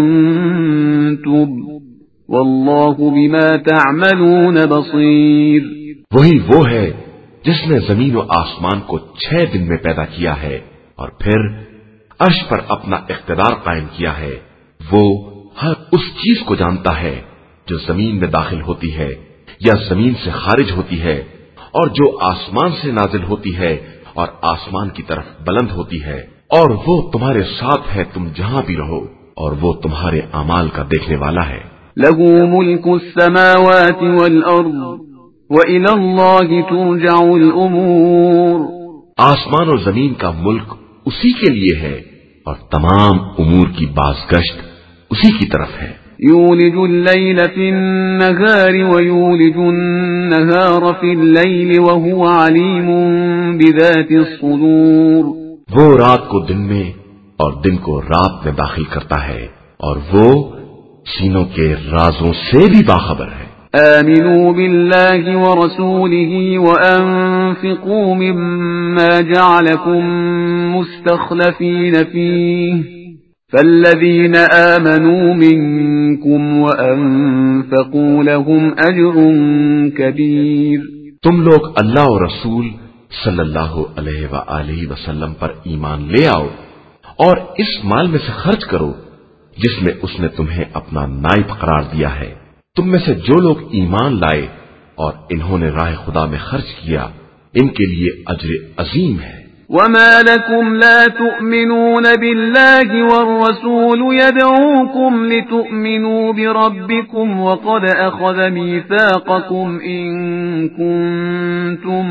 Speaker 2: كنتم والله بما تعملون بصير.
Speaker 1: وہی وہ ہے جس نے زمین و آسمان کو 6 دن میں پیدا کیا ہے اور پھر عرش پر اپنا اقتدار قائم کیا ہے. وہ ہر اس چیز کو جانتا ہے جو زمین میں داخل ہوتی ہے یا زمین سے خارج ہوتی ہے، اور جو آسمان سے نازل ہوتی ہے اور آسمان کی طرف بلند ہوتی ہے، اور وہ تمہارے ساتھ ہے تم جہاں بھی رہو، اور وہ تمہارے اعمال کا دیکھنے والا ہے.
Speaker 2: له ملك السماوات والأرض وَإِلَى اللَّهِ تُرْجَعُ الْأُمُورُ.
Speaker 1: آسمان و زمین کا ملک اسی کے لیے ہے اور تمام امور کی بازگشت اسی کی طرف ہے.
Speaker 2: يولج الليل في النهار ويولج النهار في الليل وهو عليم بذات الصدور.
Speaker 1: وہ رات کو دن میں اور دن کو رات میں داخل کرتا ہے اور وہ سینوں کے رازوں سے بھی باخبر ہے.
Speaker 2: آمنوا بالله ورسوله وأنفقوا مما جعلكم مستخلفين فيه فالذين آمنوا منكم وأنفقوا لهم أجر كبير.
Speaker 1: تم لوگ اللہ و رسول صلی اللہ علیہ وآلہ وسلم پر ایمان لے آؤ اور اس مال میں سے خرچ کرو جس میں اس نے تمہیں اپنا نائب قرار دیا ہے. تم میں سے جو لوگ ایمان لائے اور انہوں نے راہ خدا میں خرچ کیا، ان کے لیے اجر عظیم ہے.
Speaker 2: وما لكم لا تؤمنون بالله والرسول يدعوكم لتؤمنوا بربكم وقد أخذ ميثاقكم إن كنتم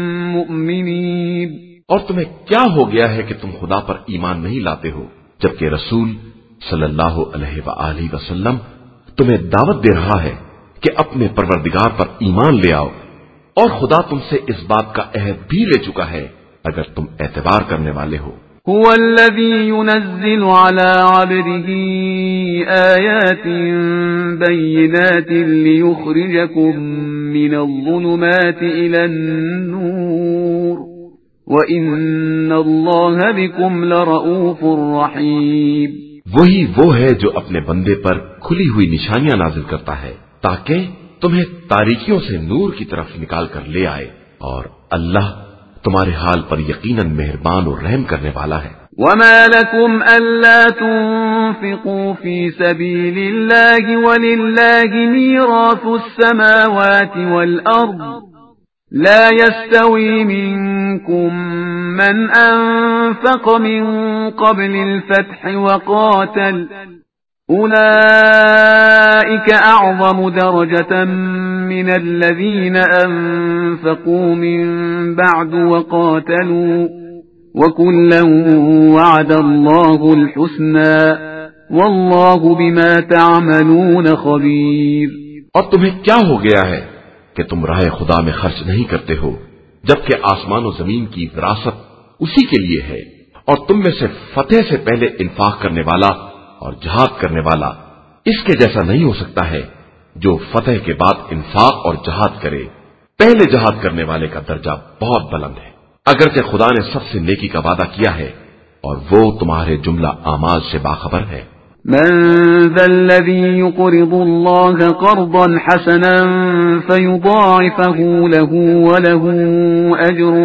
Speaker 2: مؤمنين.
Speaker 1: اور تمہیں کیا ہو گیا ہے کہ تم خدا پر ایمان نہیں لاتے ہو جبکہ رسول صلی اللہ علیہ وآلہ وسلم تمہیں دعوت دے رہا ہے کہ اپنے پروردگار پر ایمان لے آؤ، اور خدا تم سے اس بات کا عہد بھی لے چکا ہے اگر تم اعتبار کرنے والے ہو.
Speaker 2: هو الذي ينزل على عبده آيات بينات ليخرجكم من الظلمات إلى النور وإن الله بكم لرؤوف رحيم.
Speaker 1: وہی وہ ہے جو اپنے بندے پر کھلی ہوئی نشانیاں نازل کرتا ہے تاکہ تمہیں تاریکیوں سے نور کی طرف نکال کر لے آئے، اور اللہ تمہارے حال پر یقیناً مہربان اور رحم کرنے والا ہے.
Speaker 2: وما لكم ألا تنفقوا في سبيل الله ولله ميراث السماوات والأرض لا يستوي منكم من أنفق من قبل الفتح وقاتل أولئك أعظم درجة من الذين أنفقوا من بعد وقاتلوا وكلا وعد الله الحسنى والله بما تعملون خبير.
Speaker 1: اور تمہیں کیا ہو گیا ہے کہ تم راہ خدا میں خرچ نہیں کرتے ہو جبکہ آسمان و زمین کی وراثت اسی کے لیے ہے، اور تم میں سے فتح سے پہلے انفاق کرنے والا اور جہاد کرنے والا اس کے جیسا نہیں ہو سکتا ہے جو فتح کے بعد انفاق اور جہاد کرے. پہلے جہاد کرنے والے کا درجہ بہت بلند ہے، اگرچہ خدا نے سب سے نیکی کا وعدہ کیا ہے اور وہ تمہارے جملہ اعمال سے باخبر ہے۔
Speaker 2: من ذا الذي يقرض الله قرضا حسنا فيضاعفه له وله أجر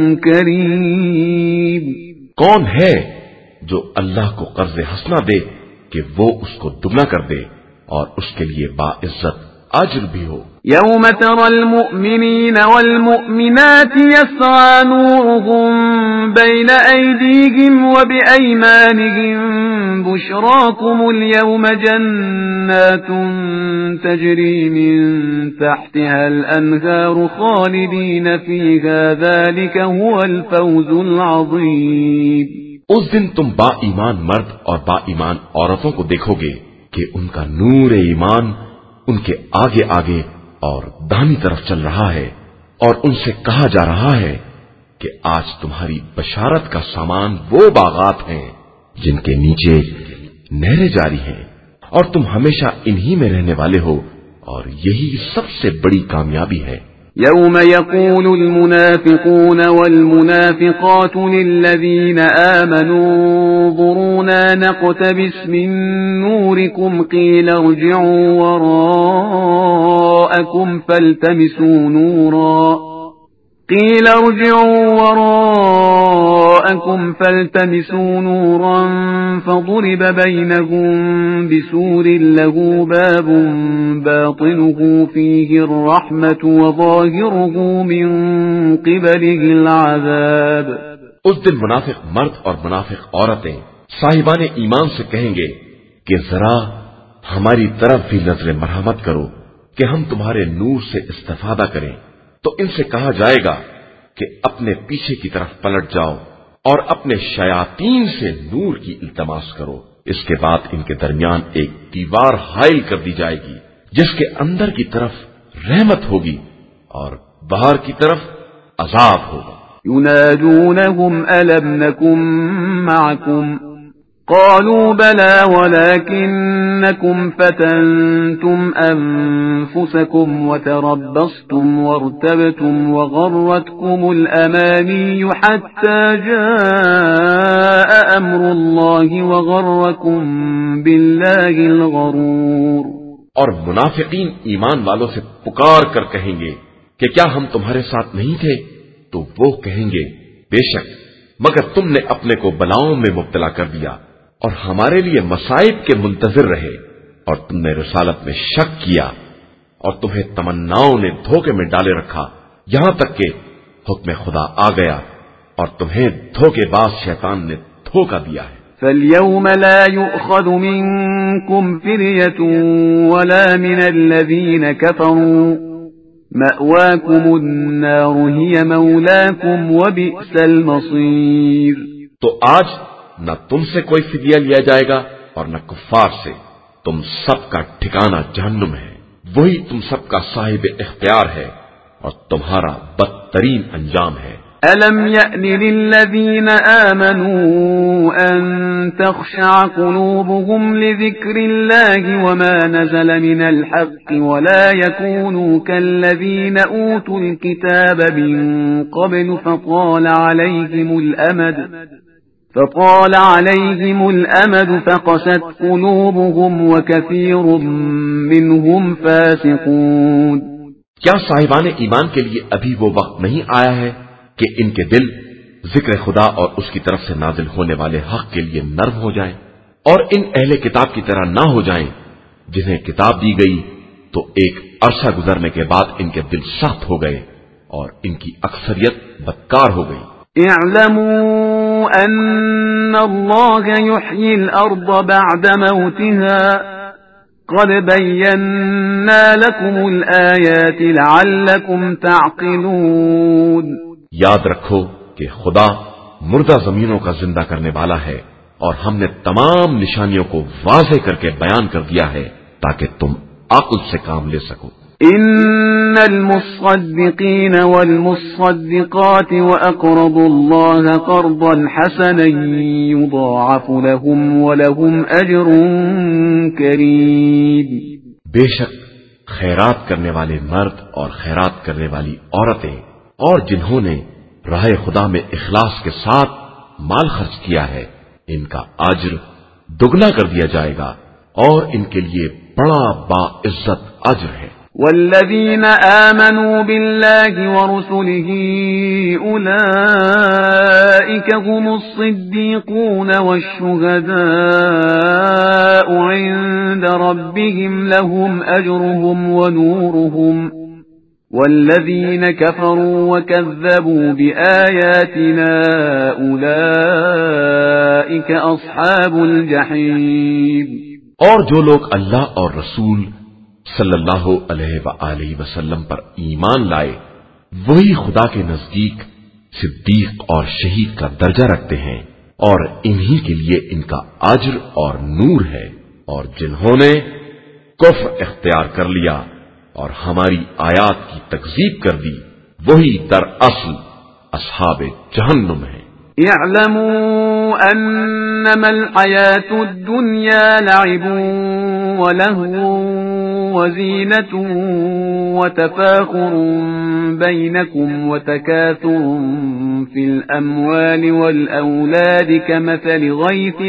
Speaker 2: كريم؟
Speaker 1: کون ہے جو اللہ کو قرض حسنا دے کہ وہ اس کو دگنا کر دے اور اس کے لیے باعزت اجر بھی ہو۔
Speaker 2: يوم ترى المؤمنين والمؤمنات يسعى نورهم بين أيديهم وبأيمانهم بشراكم اليوم جنات تجري من تحتها الأنهار خالدين فيها ذلك هو الفوز العظيم۔
Speaker 1: اس دن تم با ایمان مرد اور با ایمان عورتوں کو دیکھو گے کہ ان کا نور ایمان ان کے آگے آگے اور داہنی طرف چل رہا ہے، اور ان سے کہا جا رہا ہے کہ آج تمہاری بشارت کا سامان وہ باغات ہیں جن کے نیچے نہریں جاری ہیں، اور تم ہمیشہ انہی میں رہنے والے ہو، اور یہی سب سے بڑی کامیابی ہے۔
Speaker 2: يوم يقول المنافقون والمنافقات للذين آمنوا انظرونا نقتبس من نوركم قيل ارجعوا وراءكم فالتمسوا نورا فضرب بينهم بسور له باب باطنه فيه الرحمة وظاهره من قبله العذاب۔
Speaker 1: اس دن منافق مرد اور منافق عورتیں صاحبان ایمان سے کہیں گے کہ ذرا ہماری طرف بھی نظر مرحمت کرو کہ ہم تمہارے نور سے استفادہ کریں، تو ان سے کہا جائے گا کہ اپنے پیچھے کی طرف پلٹ جاؤ اور اپنے شیاطین سے نور کی التماس کرو۔ اس کے بعد ان کے درمیان ایک دیوار حائل کر دی جائے گی جس کے اندر کی طرف رحمت ہوگی اور باہر کی طرف عذاب ہوگا۔
Speaker 2: ينادونهم ألم نكن معكم قالوا بلى ولكنكم فتنتم أنفسكم وتربصتم وارتبتم وغرتكم الأماني حتى جاء أمر الله وغركم بالله الغرور۔
Speaker 1: اور منافقین ایمان والوں سے پکار کر کہیں گے کہ کیا ہم تمہارے ساتھ نہیں تھے؟ تو وہ کہیں گے بے شک مگر تم نے اپنے کو بلاؤں میں مبتلا کر دیا اور ہمارے لیے مصائب کے منتظر رہے، اور تم نے رسالت میں شک کیا اور تمہیں تمناؤں نے دھوکے میں ڈالے رکھا، یہاں تک کہ حکم خدا آ گیا اور تمہیں دھوکے باز شیطان نے دھوکا دیا ہے۔
Speaker 2: فَالْيَوْمَ لَا يُؤْخَذُ مِنكُمْ فِدْيَةٌ وَلَا مِنَ الَّذِينَ كَفَرُوا مَأْوَاكُمُ النَّارُ هِيَ مَوْلَاكُمْ وَبِئْسَ الْمَصِيرُ۔
Speaker 1: تو آج نہ تم سے کوئی فدیہ لیا جائے گا اور نہ کفار سے، تم سب کا ٹھکانہ جہنم ہے، وہی تم سب کا صاحب اختیار ہے اور تمہارا بدترین انجام ہے۔
Speaker 2: أَلَمْ يَأْنِ لِلَّذِينَ آمَنُوا أَن تَخْشَعَ قُلُوبُهُمْ لِذِكْرِ اللَّهِ وَمَا نَزَلَ مِنَ الْحَقِّ وَلَا يَكُونُوا كَالَّذِينَ أُوتُوا الْكِتَابَ مِن قَبْلُ فطال عليهم الأمد فقست قلوبهم وكثير منهم فاسقون۔
Speaker 1: کیا صاحبان ایمان کے لیے ابھی وہ وقت نہیں آیا ہے کہ ان کے دل ذکر خدا اور اس کی طرف سے نازل ہونے والے حق کے لیے نرم ہو جائیں اور ان اہل کتاب کی طرح نہ ہو جائیں جنہیں کتاب دی گئی تو ایک عرصہ گزرنے کے بعد ان کے دل سخت ہو گئے اور ان کی اکثریت بدکار ہو گئی۔
Speaker 2: اعلموا ان اللہ یحیی الارض بعد موتها قد بینا لکم الآیات لعلکم تعقلون۔
Speaker 1: یاد رکھو کہ خدا مردہ زمینوں کا زندہ کرنے والا ہے اور ہم نے تمام نشانیوں کو واضح کر کے بیان کر دیا ہے تاکہ تم عقل سے کام لے سکو۔
Speaker 2: ان المصدقین والمصدقات واقرضوا اللہ قرضا حسنا یضاعف لهم ولهم اجر کریم۔
Speaker 1: بے شک خیرات کرنے والے مرد اور خیرات کرنے والی عورتیں اور جنہوں نے راہ خدا میں اخلاص کے ساتھ مال خرچ کیا ہے ان کا اجر دگنا کر دیا جائے گا اور ان کے لیے بڑا باعزت اجر ہے۔
Speaker 2: والذين آمنوا بالله ورسله أولئك هم الصديقون والشهداء عند ربهم لهم أجرهم ونورهم والذين كفروا وكذبوا بآياتنا أولئك أصحاب الجحيم۔
Speaker 1: اور جو لوگ اللہ اور رسول صلی اللہ علیہ وآلہ وسلم پر ایمان لائے وہی خدا کے نزدیک صدیق اور شہید کا درجہ رکھتے ہیں اور انہی کے لیے ان کا اجر اور نور ہے، اور جنہوں نے کفر اختیار کر لیا اور ہماری آیات کی تکذیب کر دی وہی دراصل اصحاب جہنم ہیں۔
Speaker 2: اعلموا انما الحياة الدنيا لعب ولهو وزينة وتفاخر بينكم وتكاثر في الأموال والأولاد كمثل غيث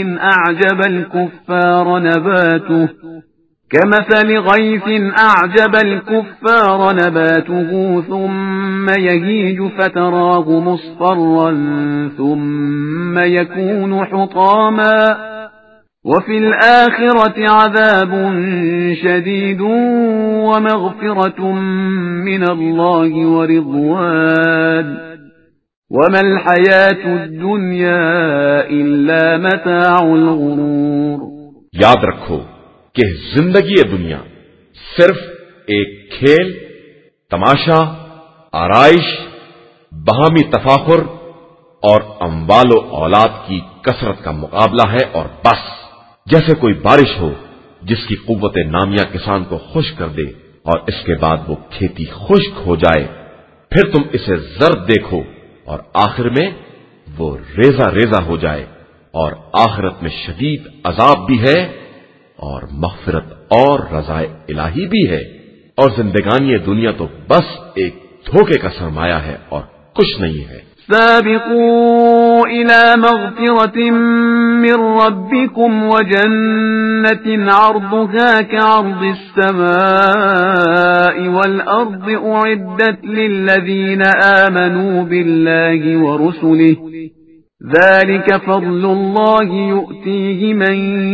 Speaker 2: أعجب الكفار نباته ثم يهيج فتراه مصفرا ثم يكون حطاما وفي الآخرة عذاب شديد ومغفرة من الله ورضوان وما الحياة الدنيا إلا متاع الغرور۔
Speaker 1: یاد رکھو کہ زندگی دنیا صرف ایک کھیل، تماشا، آرائش، باہمی تفاخر اور اموال و اولاد کی کثرت کا مقابلہ ہے، اور بس جیسے کوئی بارش ہو جس کی قوت نامیہ کسان کو خشک کر دے اور اس کے بعد وہ کھیتی خشک ہو جائے، پھر تم اسے زرد دیکھو اور آخر میں وہ ریزہ ریزہ ہو جائے، اور آخرت میں شدید عذاب بھی ہے اور مغفرت اور رضا الہی بھی ہے، اور زندگانی دنیا تو بس ایک دھوکے کا سرمایہ ہے اور کچھ نہیں ہے۔
Speaker 2: سابقوا إلى مغفرة من ربكم وجنة عرضها كعرض السماء والأرض أعدت للذين آمنوا بالله ورسله ذلك فضل الله يؤتيه من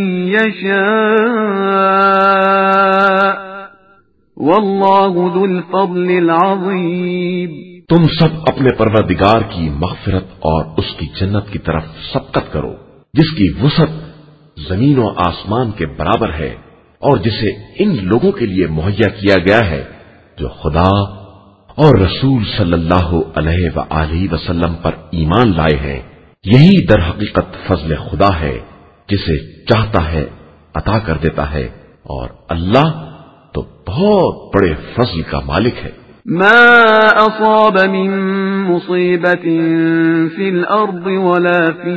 Speaker 2: يشاء والله ذو الفضل العظيم۔
Speaker 1: تم سب اپنے پروردگار کی مغفرت اور اس کی جنت کی طرف سبقت کرو جس کی وسعت زمین و آسمان کے برابر ہے، اور جسے ان لوگوں کے لیے مہیا کیا گیا ہے جو خدا اور رسول صلی اللہ علیہ وآلہ وسلم پر ایمان لائے ہیں۔ یہی در حقیقت فضل خدا ہے، جسے چاہتا ہے عطا کر دیتا ہے، اور اللہ تو بہت بڑے فضل کا مالک ہے۔
Speaker 2: ما أصاب من مصيبة في الأرض ولا في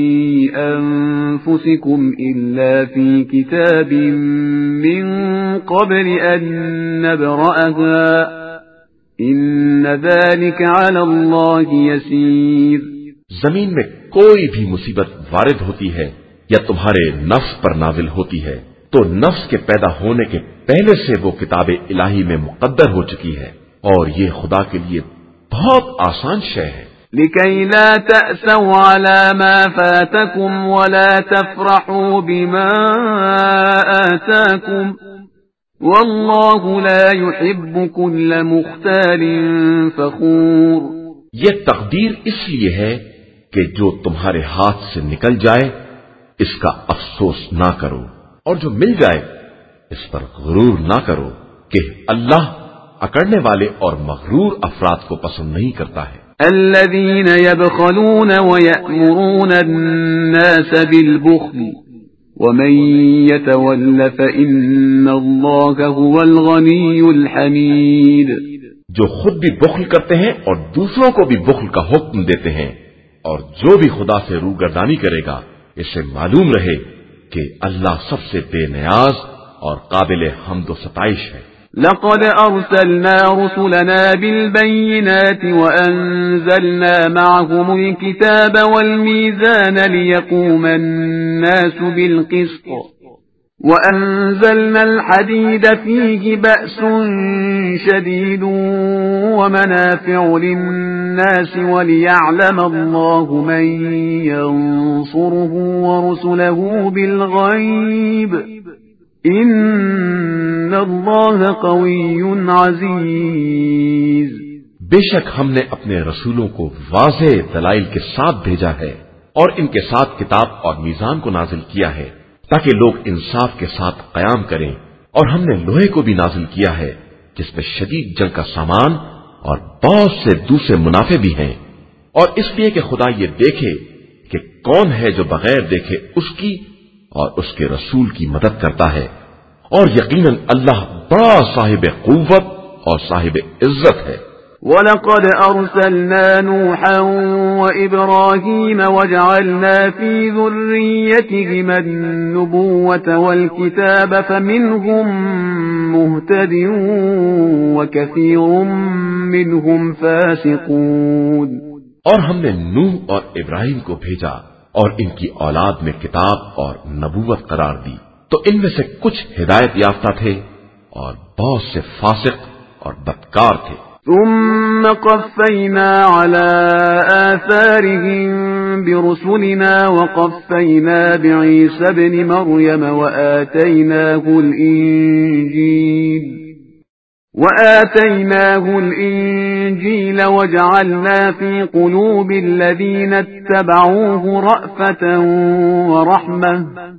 Speaker 2: أنفسكم إلا في كتاب من قبل أن نبرأها إن ذلك على الله يسير۔
Speaker 1: زمین میں کوئی بھی مصیبت وارد ہوتی ہے یا تمہارے نفس پر نازل ہوتی ہے تو نفس کے پیدا ہونے کے پہلے سے وہ کتاب الہی میں مقدر ہو چکی ہے، اور یہ خدا کے لیے بہت آسان شے ہے۔
Speaker 2: لكي لا تأسوا على ما فاتكم ولا تفرحوا بما آتاكم والله لا يحب كل مختال فخور۔
Speaker 1: یہ تقدیر اس لیے ہے کہ جو تمہارے ہاتھ سے نکل جائے اس کا افسوس نہ کرو، اور جو مل جائے اس پر غرور نہ کرو کہ اللہ اکڑنے والے اور مغرور افراد کو پسند نہیں کرتا ہے۔
Speaker 2: الذين يبخلون ويأمرون الناس بالبخل ومن يتول فإن الله هو الغني الحميد۔
Speaker 1: جو خود بھی بخل کرتے ہیں اور دوسروں کو بھی بخل کا حکم دیتے ہیں، اور جو بھی خدا سے روگردانی کرے گا اسے معلوم رہے کہ اللہ سب سے بے نیاز اور قابل حمد و ستائش ہے۔
Speaker 2: لقد أرسلنا رسلنا بالبينات وأنزلنا معهم الكتاب والميزان ليقوم الناس بالقسط وأنزلنا الحديد فيه بأس شديد ومنافع للناس وليعلم الله من ينصره ورسله بالغيب إن الله قوي عزيز.
Speaker 1: بے شک ہم نے اپنے رسولوں کو واضح دلائل کے ساتھ بھیجا ہے اور ان کے ساتھ کتاب اور میزان کو نازل کیا ہے تاکہ لوگ انصاف کے ساتھ قیام کریں، اور ہم نے لوہے کو بھی نازل کیا ہے جس میں شدید جنگ کا سامان اور بہت سے دوسرے منافع بھی ہیں، اور اس لیے کہ خدا یہ دیکھے کہ کون ہے جو بغیر دیکھے اس کی اور اس کے رسول کی مدد کرتا ہے، اور یقیناً اللہ بڑا صاحب قوت اور صاحب عزت ہے.
Speaker 2: وَلَقَدْ أَرْسَلْنَا نُوحًا وَإِبْرَاهِيمَ وَجَعَلْنَا فِي ذُرِّيَّتِهِمَا النُّبُوَّةَ وَالْكِتَابَ فَمِنْهُمْ مُهْتَدٍ وَكَثِيرٌ مِّنْهُمْ فَاسِقُونَ.
Speaker 1: اور ہم نے نوح اور ابراہیم کو بھیجا اور ان کی اولاد میں کتاب اور نبوت قرار دی، تو ان میں سے کچھ ہدایت یافتہ تھے اور بہت سے فاسق اور بدکار تھے.
Speaker 2: ثم قفينا على آثارهم برسلنا وقفينا بعيسى ابن مريم وآتيناه الإنجيل وجعلنا في قلوب الذين اتبعوه رأفة ورحمة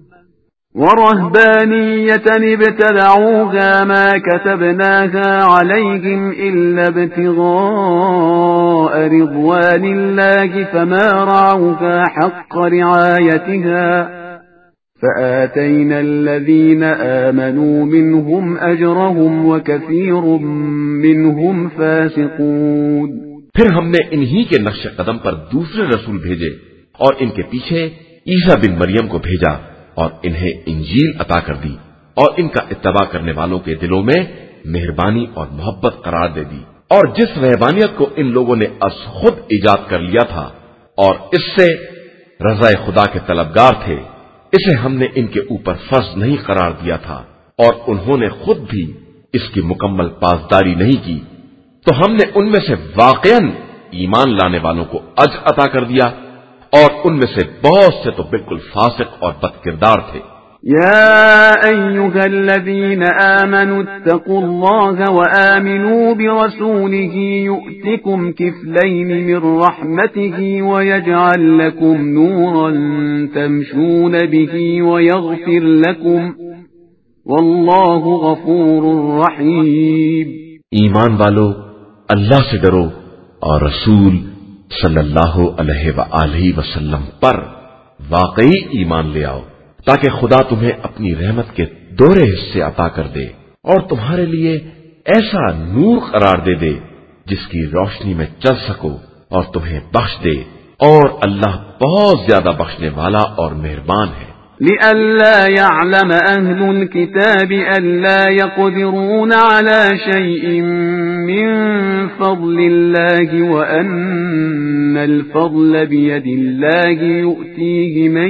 Speaker 2: ورهبانية ابتدعوها ما كتبناها عليهم إلا ابتغاء رضوان الله فما رعوها حق رعايتها فآتينا الذين آمنوا منهم أجرهم وكثير منهم فاسقون.
Speaker 1: پھر ہم نے انہی کے نقش قدم پر دوسرے رسول بھیجے اور ان کے پیچھے عیسیٰ بن مریم کو بھیجا اور انہیں انجیل عطا کر دی اور ان کا اتباع کرنے والوں کے دلوں میں مہربانی اور محبت قرار دے دی، اور جس رہبانیت کو ان لوگوں نے از خود ایجاد کر لیا تھا اور اس سے رضا خدا کے طلبگار تھے، اسے ہم نے ان کے اوپر فرض نہیں قرار دیا تھا اور انہوں نے خود بھی اس کی مکمل پاسداری نہیں کی، تو ہم نے ان میں سے واقعاً ایمان لانے والوں کو اجر عطا کر دیا اور ان میں سے بہت سے تو بالکل فاسق اور بد کردار تھے.
Speaker 2: يا أيها الذين آمنوا اتقوا الله وآمنوا برسوله يؤتكم كفلين من رحمته ويجعل لكم نورا تمشون به ويغفر لكم والله غفور رحيم.
Speaker 1: ایمان والو، اللہ سے ڈرو اور رسول صلی اللہ علیہ وآلہ وسلم پر واقعی ایمان لے آؤ تاکہ خدا تمہیں اپنی رحمت کے دوہرے حصے عطا کر دے اور تمہارے لیے ایسا نور قرار دے دے جس کی روشنی میں چل سکو اور تمہیں بخش دے، اور اللہ بہت زیادہ بخشنے والا اور مہربان ہے.
Speaker 2: لئلا يعلم أهل الكتاب ألا يقدرون على شيء من فضل الله وأن الفضل بيد الله يؤتيه من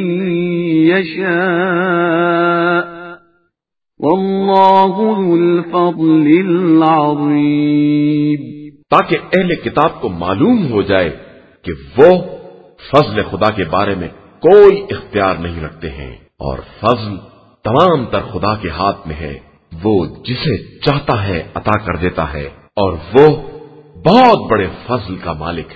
Speaker 2: يشاء والله ذو الفضل العظيم.
Speaker 1: تاکہ اہل کتاب کو معلوم ہو جائے کہ وہ فضل خدا کے بارے میں کوئی اختیار نہیں رکھتے ہیں، اور فضل تمام تر خدا کے ہاتھ میں ہے، وہ جسے چاہتا ہے عطا کر دیتا ہے، اور وہ بہت بڑے فضل کا مالک ہے.